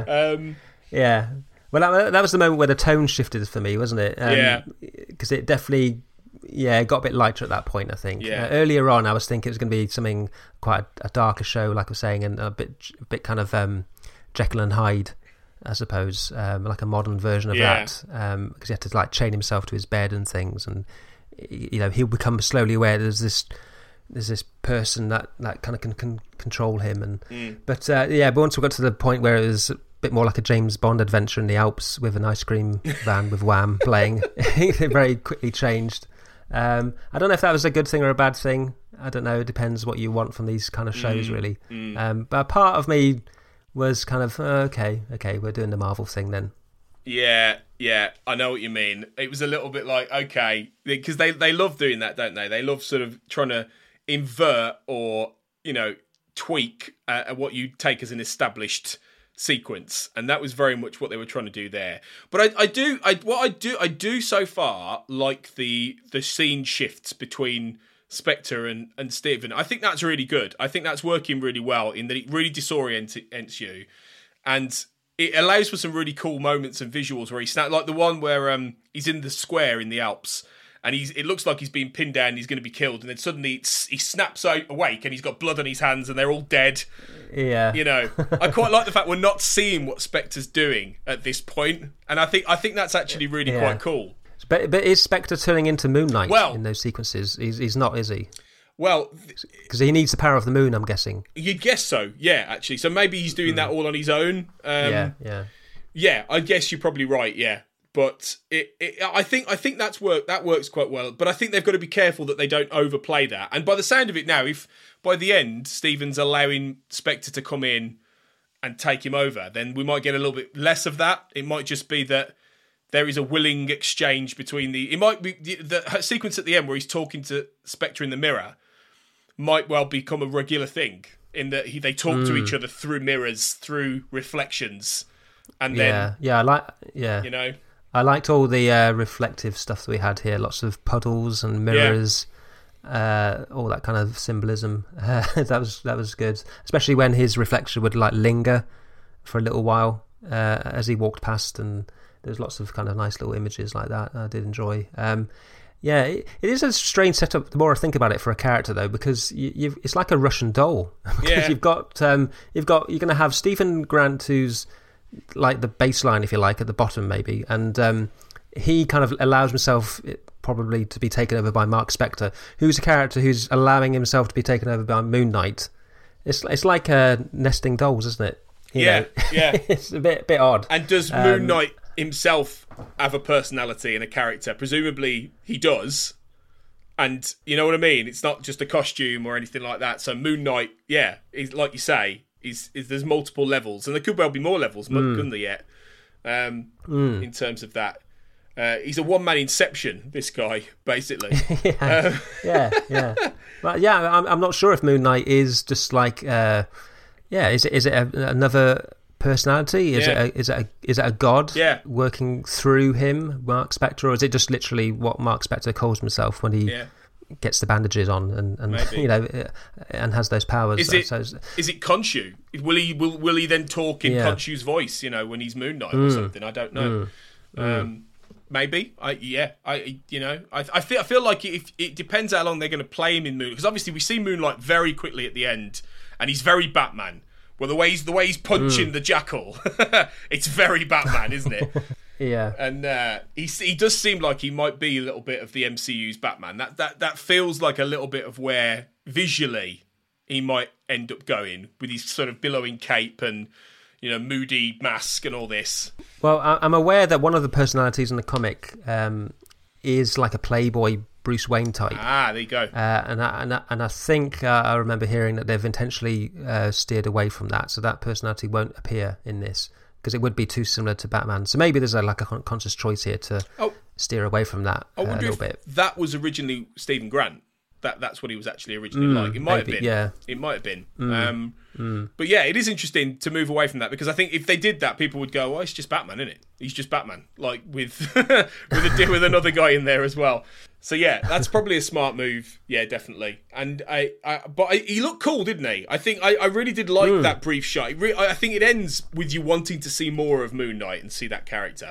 Yeah. Well, that was the moment where the tone shifted for me, wasn't it? Because it definitely, got a bit lighter at that point, I think. Yeah. Earlier on, I was thinking it was going to be something quite a darker show, like I was saying, and a bit kind of Jekyll and Hyde, I suppose, like a modern version of that, because he had to chain himself to his bed and things, and he'll become slowly aware there's this person that kind of can control him, and but once we got to the point where it was a bit more like a James Bond adventure in the Alps with an ice cream van with Wham playing, it very quickly changed. I don't know if that was a good thing or a bad thing. I don't know. It depends what you want from these kind of shows, really. But a part of me was kind of okay, we're doing the Marvel thing then. Yeah, I know what you mean. It was a little bit like, okay, because they love doing that, don't they? They love sort of trying to invert or tweak what you take as an established sequence, and that was very much what they were trying to do there. But I do so far like the scene shifts between Spectre and Stephen. I think that's really good. I think that's working really well in that it really disorients you, and it allows for some really cool moments and visuals where he snaps, like the one where he's in the square in the Alps. And it looks like he's being pinned down and he's going to be killed. And then suddenly he snaps awake and he's got blood on his hands and they're all dead. Yeah. I quite like the fact we're not seeing what Spectre's doing at this point. And I think that's actually really quite cool. But is Spectre turning into Moon Knight in those sequences? He's not, is he? Well, because he needs the power of the moon, I'm guessing. You'd guess so, yeah, actually. So maybe he's doing that all on his own. Yeah, I guess you're probably right, yeah. But I think that works quite well. But I think they've got to be careful that they don't overplay that. And by the sound of it now, if by the end Stephen's allowing Spectre to come in and take him over, then we might get a little bit less of that. It might just be that there is a willing exchange between it might be the sequence at the end where he's talking to Spectre in the mirror might well become a regular thing in that they talk to each other through mirrors, through reflections, and then I liked all the reflective stuff that we had here. Lots of puddles and mirrors, all that kind of symbolism. That was good, especially when his reflection would linger for a little while as he walked past, and there's lots of kind of nice little images like that. I did enjoy. It is a strange setup. The more I think about it for a character, though, because it's like a Russian doll. Because you're going to have Stephen Grant, who's like the baseline, if you like, at the bottom maybe, and he kind of allows himself probably to be taken over by Mark Spector, who's a character who's allowing himself to be taken over by Moon Knight. It's like nesting dolls, isn't it? You know? It's a bit odd. And does Moon Knight himself have a personality and a character? Presumably he does. And you know what I mean? It's not just a costume or anything like that. So Moon Knight, is like you say, is there's multiple levels, and there could well be more levels, couldn't there yet? In terms of that, he's a one-man Inception. This guy, basically. yeah. But I'm not sure if Moon Knight is just like, is it another personality? Is it a god working through him, Mark Spector, or is it just literally what Mark Spector calls himself when he gets the bandages on and you know, and has those powers? Is it Khonshu? Will he then talk in Khonshu's voice? You know, when he's Moon Knight or something? I don't know. Maybe. I feel like it depends how long they're going to play him in Moon, because obviously we see Moonlight very quickly at the end, and he's very Batman. Well, the way he's punching the jackal, it's very Batman, isn't it? Yeah. And he does seem like he might be a little bit of the MCU's Batman. That feels like a little bit of where visually he might end up going, with his sort of billowing cape and, you know, moody mask and all this. Well, I'm aware that one of the personalities in the comic is like a playboy Bruce Wayne type. Ah, there you go. And I think I remember hearing that they've intentionally steered away from that, so that personality won't appear in this, because it would be too similar to Batman. So maybe there's a conscious choice here to steer away from that a little bit. That was originally Stephen Grant. That's what he was actually originally like. It might have been. Yeah. It might have been. But yeah, it is interesting to move away from that, because I think if they did that, people would go, "Oh, it's just Batman, isn't it? He's just Batman." Like with with another guy in there as well. So yeah, that's probably a smart move. Yeah, definitely. And he looked cool, didn't he? I think I really did like that brief shot. I think it ends with you wanting to see more of Moon Knight and see that character.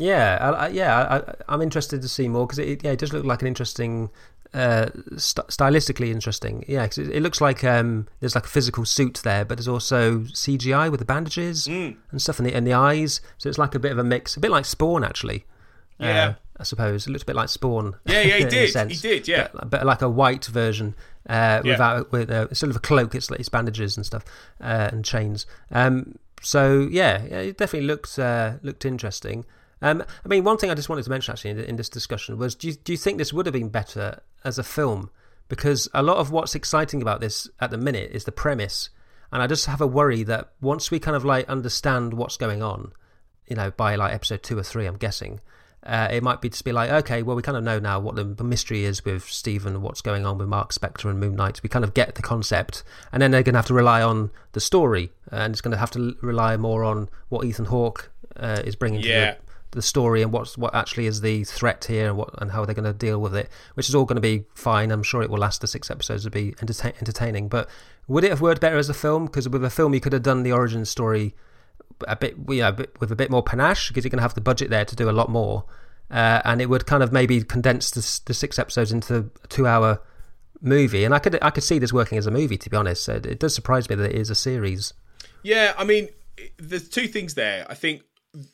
I'm interested to see more, because it does look like an interesting. Stylistically interesting, because it looks like there's like a physical suit there, but there's also CGI with the bandages and stuff in the eyes, so it's like a bit of a mix, a bit like Spawn actually. I suppose it looks a bit like Spawn. He did, but like a white version with sort of a cloak. It's bandages and stuff and chains. So it definitely looked interesting. I mean, one thing I just wanted to mention actually in this discussion was, do you think this would have been better as a film? Because a lot of what's exciting about this at the minute is the premise, and I just have a worry that once we kind of like understand what's going on, you know, by like episode 2 or 3, I'm guessing, it might be just be like, okay, well, we kind of know now what the mystery is with Stephen, what's going on with Mark Spector and Moon Knight. We kind of get the concept, and then they're going to have to rely on the story, and it's going to have to rely more on what Ethan Hawke is bringing to the story, and what actually is the threat here, and how they're going to deal with it, which is all going to be fine. I'm sure it will last the 6 episodes to be entertaining. But would it have worked better as a film? Because with a film, you could have done the origin story a bit with a bit more panache, because you're going to have the budget there to do a lot more, and it would kind of maybe condense the 6 episodes into a 2-hour movie. And I could see this working as a movie, to be honest. So it does surprise me that it is a series. Yeah, I mean, there's 2 things there. I think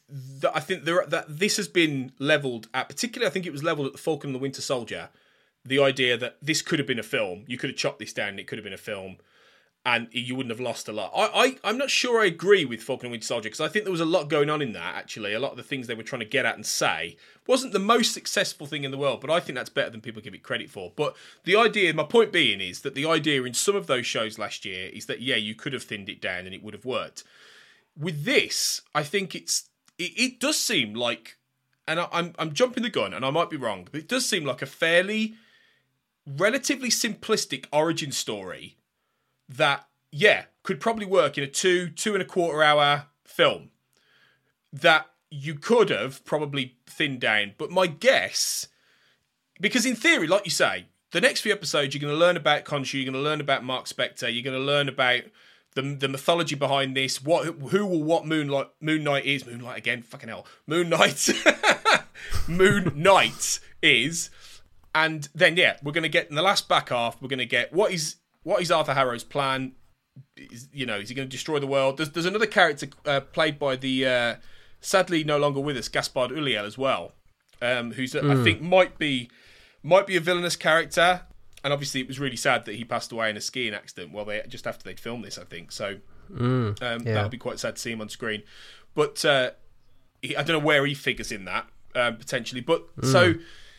that this has been levelled at, particularly I think it was levelled at The Falcon and the Winter Soldier, the idea that this could have been a film. You could have chopped this down and it could have been a film, and you wouldn't have lost a lot. I'm not sure I agree with Falcon and Winter Soldier, because I think there was a lot going on in that, actually. A lot of the things they were trying to get at and say wasn't the most successful thing in the world, but I think that's better than people give it credit for. But the idea, my point being, is that the idea in some of those shows last year is that, you could have thinned it down and it would have worked. With this, I think it does seem like, and I'm jumping the gun, and I might be wrong, but it does seem like a fairly, relatively simplistic origin story that, could probably work in a 2.25 hour film that you could have probably thinned down. But my guess, because in theory, like you say, the next few episodes, you're going to learn about Khonshu, you're going to learn about Mark Spector, you're going to learn about the mythology behind this, who or what Moon Knight is. Moonlight again, fucking hell. Moon Knight. Moon Knight is. And then, we're going to get, in the last back half, we're going to get what is Arthur Harrow's plan. Is he going to destroy the world? There's another character played by the sadly no longer with us, Gaspard Ulliel as well, who's I think might be a villainous character. And obviously, it was really sad that he passed away in a skiing accident. Well, just after they'd filmed this, I think. So that would be quite sad to see him on screen. But I don't know where he figures in that potentially. But so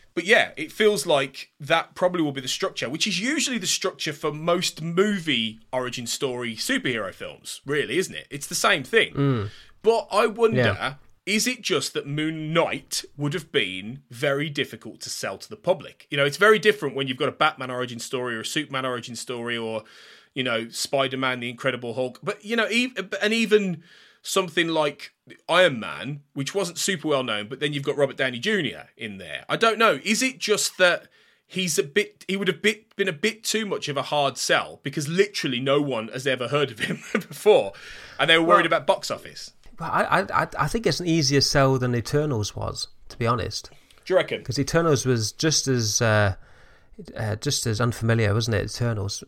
But yeah, it feels like that probably will be the structure, which is usually the structure for most movie origin story superhero films, really, isn't it? It's the same thing. But I wonder, is it just that Moon Knight would have been very difficult to sell to the public? You know, it's very different when you've got a Batman origin story or a Superman origin story or, you know, Spider-Man, the Incredible Hulk. But, you know, even something like Iron Man, which wasn't super well known, but then you've got Robert Downey Jr. in there. I don't know. Is it just that he would have been a bit too much of a hard sell because literally no one has ever heard of him before, and they were worried about box office? Well, I think it's an easier sell than Eternals was, to be honest. Do you reckon? Because Eternals was just as unfamiliar, wasn't it? Eternals,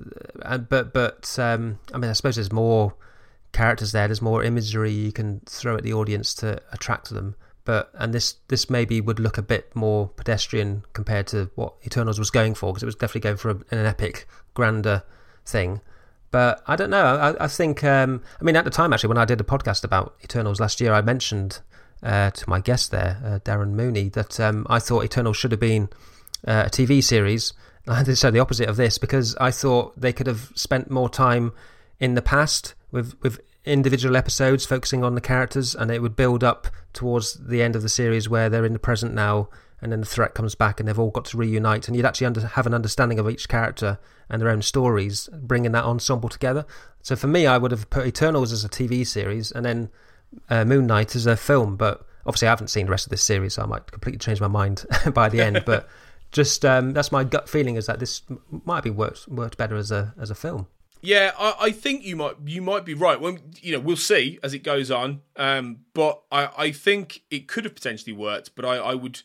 but I mean, I suppose there's more characters there. There's more imagery you can throw at the audience to attract them. And this maybe would look a bit more pedestrian compared to what Eternals was going for, because it was definitely going for an epic, grander thing. But I don't know. I think, I mean, at the time, actually, when I did a podcast about Eternals last year, I mentioned to my guest there, Darren Mooney, that I thought Eternals should have been a TV series. I had to say the opposite of this, because I thought they could have spent more time in the past with individual episodes focusing on the characters, and it would build up towards the end of the series where they're in the present now, and then the threat comes back and they've all got to reunite, and you'd actually have an understanding of each character and their own stories, bringing that ensemble together. So for me, I would have put Eternals as a TV series and then Moon Knight as a film, but obviously I haven't seen the rest of this series, so I might completely change my mind by the end. But just that's my gut feeling, is that this might be worked better as a film. Yeah, I think you might be right. Well, you know, we'll see as it goes on. But I think it could have potentially worked. But I would,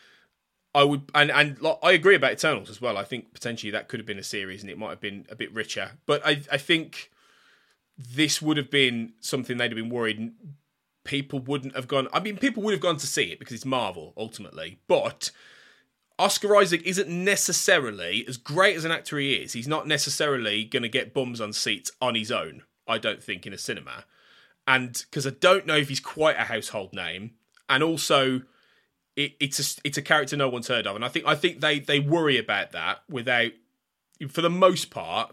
and I agree about Eternals as well. I think potentially that could have been a series, and it might have been a bit richer. But I think this would have been something they'd have been worried people wouldn't have gone. I mean, people would have gone to see it because it's Marvel ultimately, but Oscar Isaac isn't necessarily, as great as an actor he is, he's not necessarily going to get bums on seats on his own, I don't think, in a cinema. And because I don't know if he's quite a household name, and also it's a character no one's heard of, and I think they worry about that without, for the most part.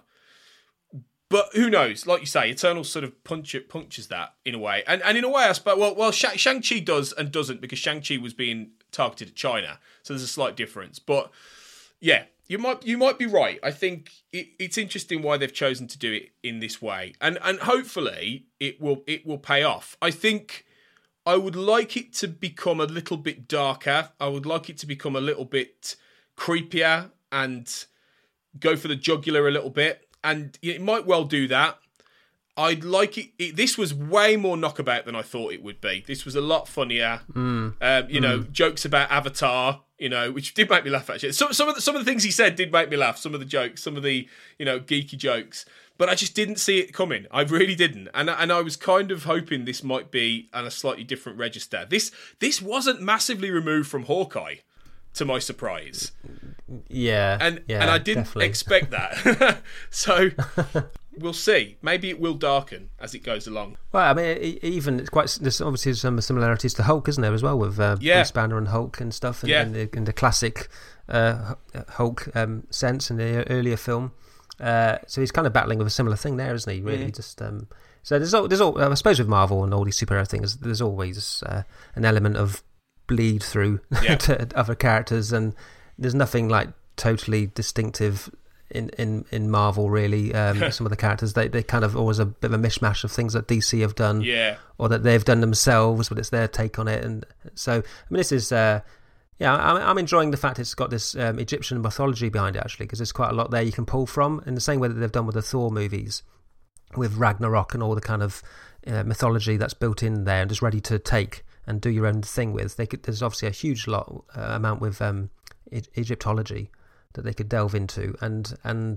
But who knows? Like you say, Eternals sort of punctures that in a way, and in a way, I suppose. Well, Shang-Chi does and doesn't, because Shang-Chi was being targeted at China, so there's a slight difference. But yeah, you might be right. I think it's interesting why they've chosen to do it in this way, and hopefully it will pay off. I think I would like it to become a little bit darker. I would like it to become a little bit creepier and go for the jugular a little bit. And it might well do that. I'd like it. This was way more knockabout than I thought it would be. This was a lot funnier. You know, jokes about Avatar, you know, which did make me laugh, actually. Some of the things he said did make me laugh. Some of the jokes, some of the, you know, geeky jokes. But I just didn't see it coming. I really didn't. And I was kind of hoping this might be on a slightly different register. This wasn't massively removed from Hawkeye, to my surprise. Yeah, and I didn't definitely expect that. So we'll see. Maybe it will darken as it goes along. Well, I mean, even it's quite. There's obviously some similarities to Hulk, isn't there, as well, with Bruce Banner and Hulk and stuff, and in the classic Hulk sense in the earlier film. So he's kind of battling with a similar thing there, isn't he? Really, just. So there's all. I suppose with Marvel and all these superhero things, there's always an element of bleed through to other characters, and there's nothing like totally distinctive in Marvel, really. Some of the characters, they kind of always a bit of a mishmash of things that DC have done, or that they've done themselves, but it's their take on it. And so, I mean, this is I'm enjoying the fact it's got this Egyptian mythology behind it, actually, because there's quite a lot there you can pull from, in the same way that they've done with the Thor movies, with Ragnarok and all the kind of mythology that's built in there and just ready to take and do your own thing with. There's obviously a huge amount with Egyptology that they could delve into, and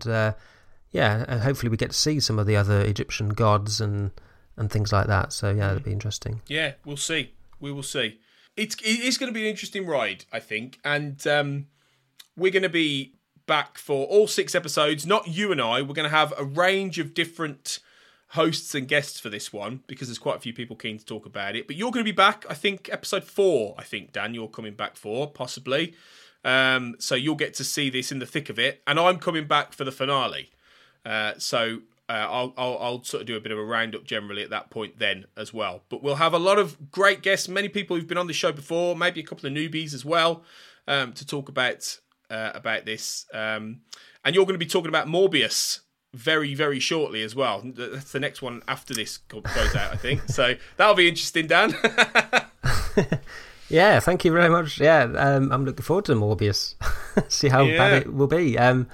hopefully we get to see some of the other Egyptian gods and things like that. So yeah, that'd be interesting. Yeah, we'll see. We will see. It is going to be an interesting ride, I think, and we're going to be back for all 6 episodes. Not you and I. We're going to have a range of different hosts and guests for this one, because there's quite a few people keen to talk about it. But you're going to be back, I think, episode 4. I think, Dan, you're coming back for, possibly. So you'll get to see this in the thick of it. And I'm coming back for the finale. So I'll sort of do a bit of a roundup generally at that point then as well. But we'll have a lot of great guests, many people who've been on the show before, maybe a couple of newbies as well, to talk about this. And you're going to be talking about Morbius very, very shortly as well. That's the next one after this goes out, I think. So that'll be interesting, Dan. Yeah, thank you very much. Yeah, I'm looking forward to Morbius. See how bad it will be.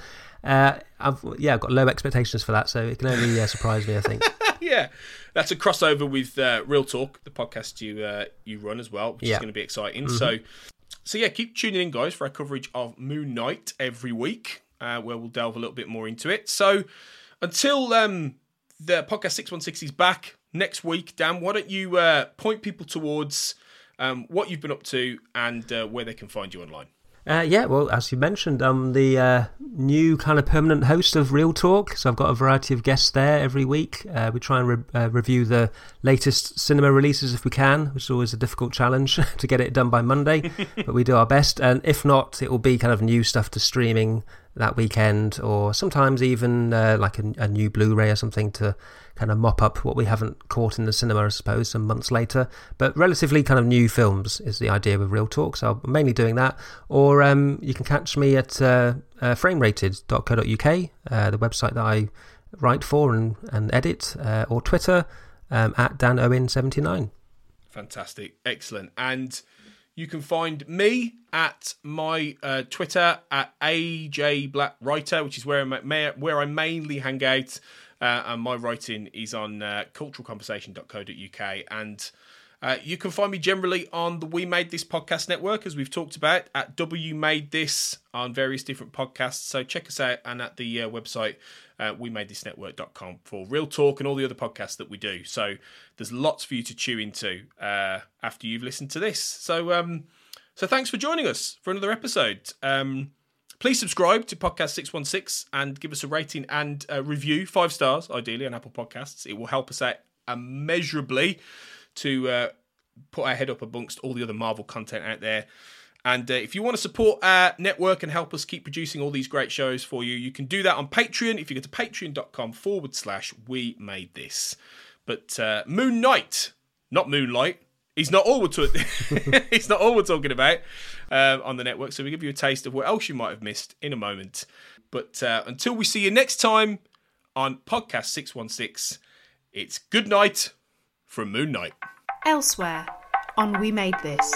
I've got low expectations for that, so it can only surprise me, I think. Yeah, that's a crossover with Real Talk, the podcast you run as well, which is going to be exciting. So yeah, keep tuning in, guys, for our coverage of Moon Knight every week, where we'll delve a little bit more into it. So until the podcast 616 is back next week, Dan, why don't you point people towards what you've been up to and where they can find you online? Well, as you mentioned, I'm the new kind of permanent host of Real Talk, so I've got a variety of guests there every week. We try and review the latest cinema releases if we can, which is always a difficult challenge to get it done by Monday, but we do our best. And if not, it will be kind of new stuff to streaming that weekend, or sometimes even like a new Blu-ray or something to kind of mop up what we haven't caught in the cinema, I suppose, some months later. But relatively kind of new films is the idea with Real Talk, so I'm mainly doing that. Or you can catch me at framerated.co.uk, the website that I write for and edit, or Twitter at DanOwen79. Fantastic, excellent. And you can find me at my Twitter at AJBlackWriter, which is where I mainly hang out. And my writing is on culturalconversation.co.uk. And you can find me generally on the We Made This podcast network, as we've talked about, at W Made This on various different podcasts. So check us out, and at the website, wemadethisnetwork.com for Real Talk and all the other podcasts that we do. So there's lots for you to chew into after you've listened to this. So thanks for joining us for another episode. Please subscribe to Podcast 616 and give us a rating and a review, 5 stars, ideally, on Apple Podcasts. It will help us out immeasurably to put our head up amongst all the other Marvel content out there. And if you want to support our network and help us keep producing all these great shows for you, you can do that on Patreon if you go to patreon.com/WeMadeThis. But Moon Knight, not Moonlight, he's not all we're talking about on the network. So we give you a taste of what else you might have missed in a moment. But until we see you next time on Podcast 616, it's good night from Moon Knight. Elsewhere on We Made This.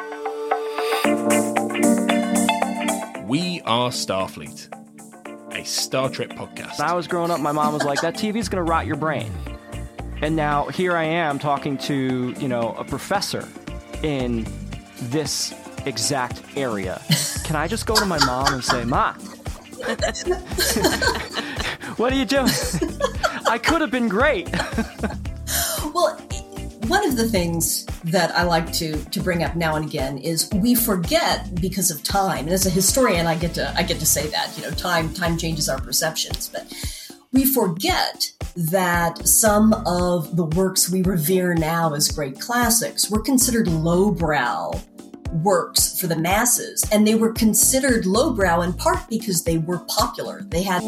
We are Starfleet, a Star Trek podcast. When I was growing up, my mom was like, that TV's going to rot your brain. And now here I am talking to, a professor in this exact area. Can I just go to my mom and say, Ma, what are you doing? I could have been great. Well, one of the things that I like to bring up now and again is we forget because of time. And as a historian, I get to say that, time changes our perceptions, but we forget that some of the works we revere now as great classics were considered lowbrow works for the masses. And they were considered lowbrow in part because they were popular. They had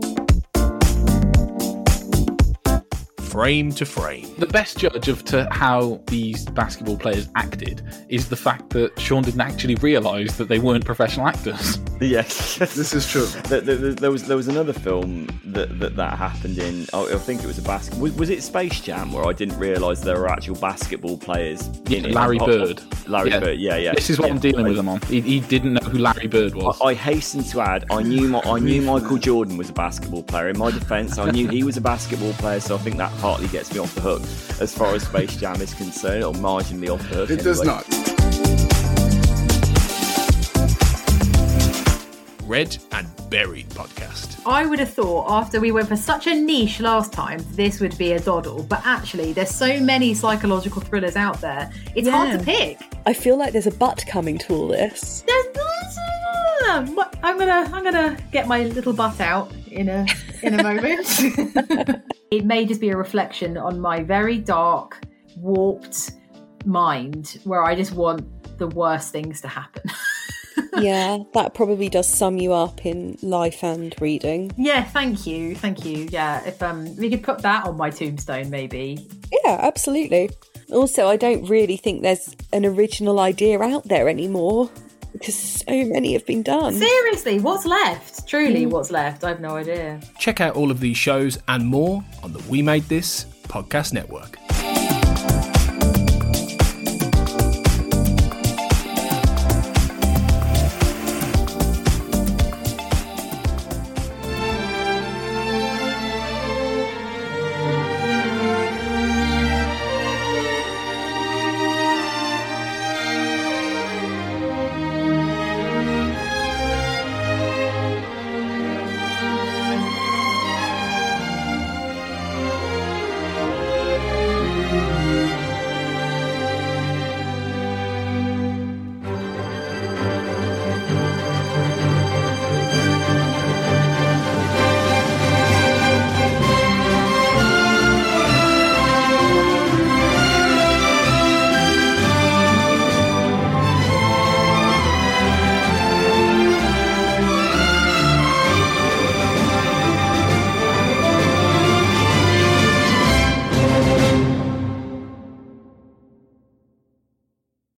frame to frame. The best judge of how these basketball players acted is the fact that Sean didn't actually realise that they weren't professional actors. Yes, this is true. There was another film that happened in. I think it was a basketball. Was it Space Jam where I didn't realise there were actual basketball players in it? Larry Bird. Larry Bird. Yeah. This is what I'm dealing with him on. He didn't know who Larry Bird was. I hasten to add, I knew Michael Jordan was a basketball player. In my defence, I knew he was a basketball player, so I think that partly gets me off the hook as far as Space Jam is concerned, or marginally off the hook. It does not. Read and Buried podcast. I would have thought after we went for such a niche last time, this would be a doddle. But actually, there's so many psychological thrillers out there. It's hard to pick. I feel like there's a butt coming to all this. I'm gonna get my little butt out in a moment. It may just be a reflection on my very dark, warped mind, where I just want the worst things to happen. Yeah, that probably does sum you up in life and reading. Yeah, thank you. Yeah, if we could put that on my tombstone, maybe. Yeah, absolutely. Also, I don't really think there's an original idea out there anymore, because so many have been done. Seriously, what's left? Truly, what's left? I have no idea. Check out all of these shows and more on the We Made This podcast network.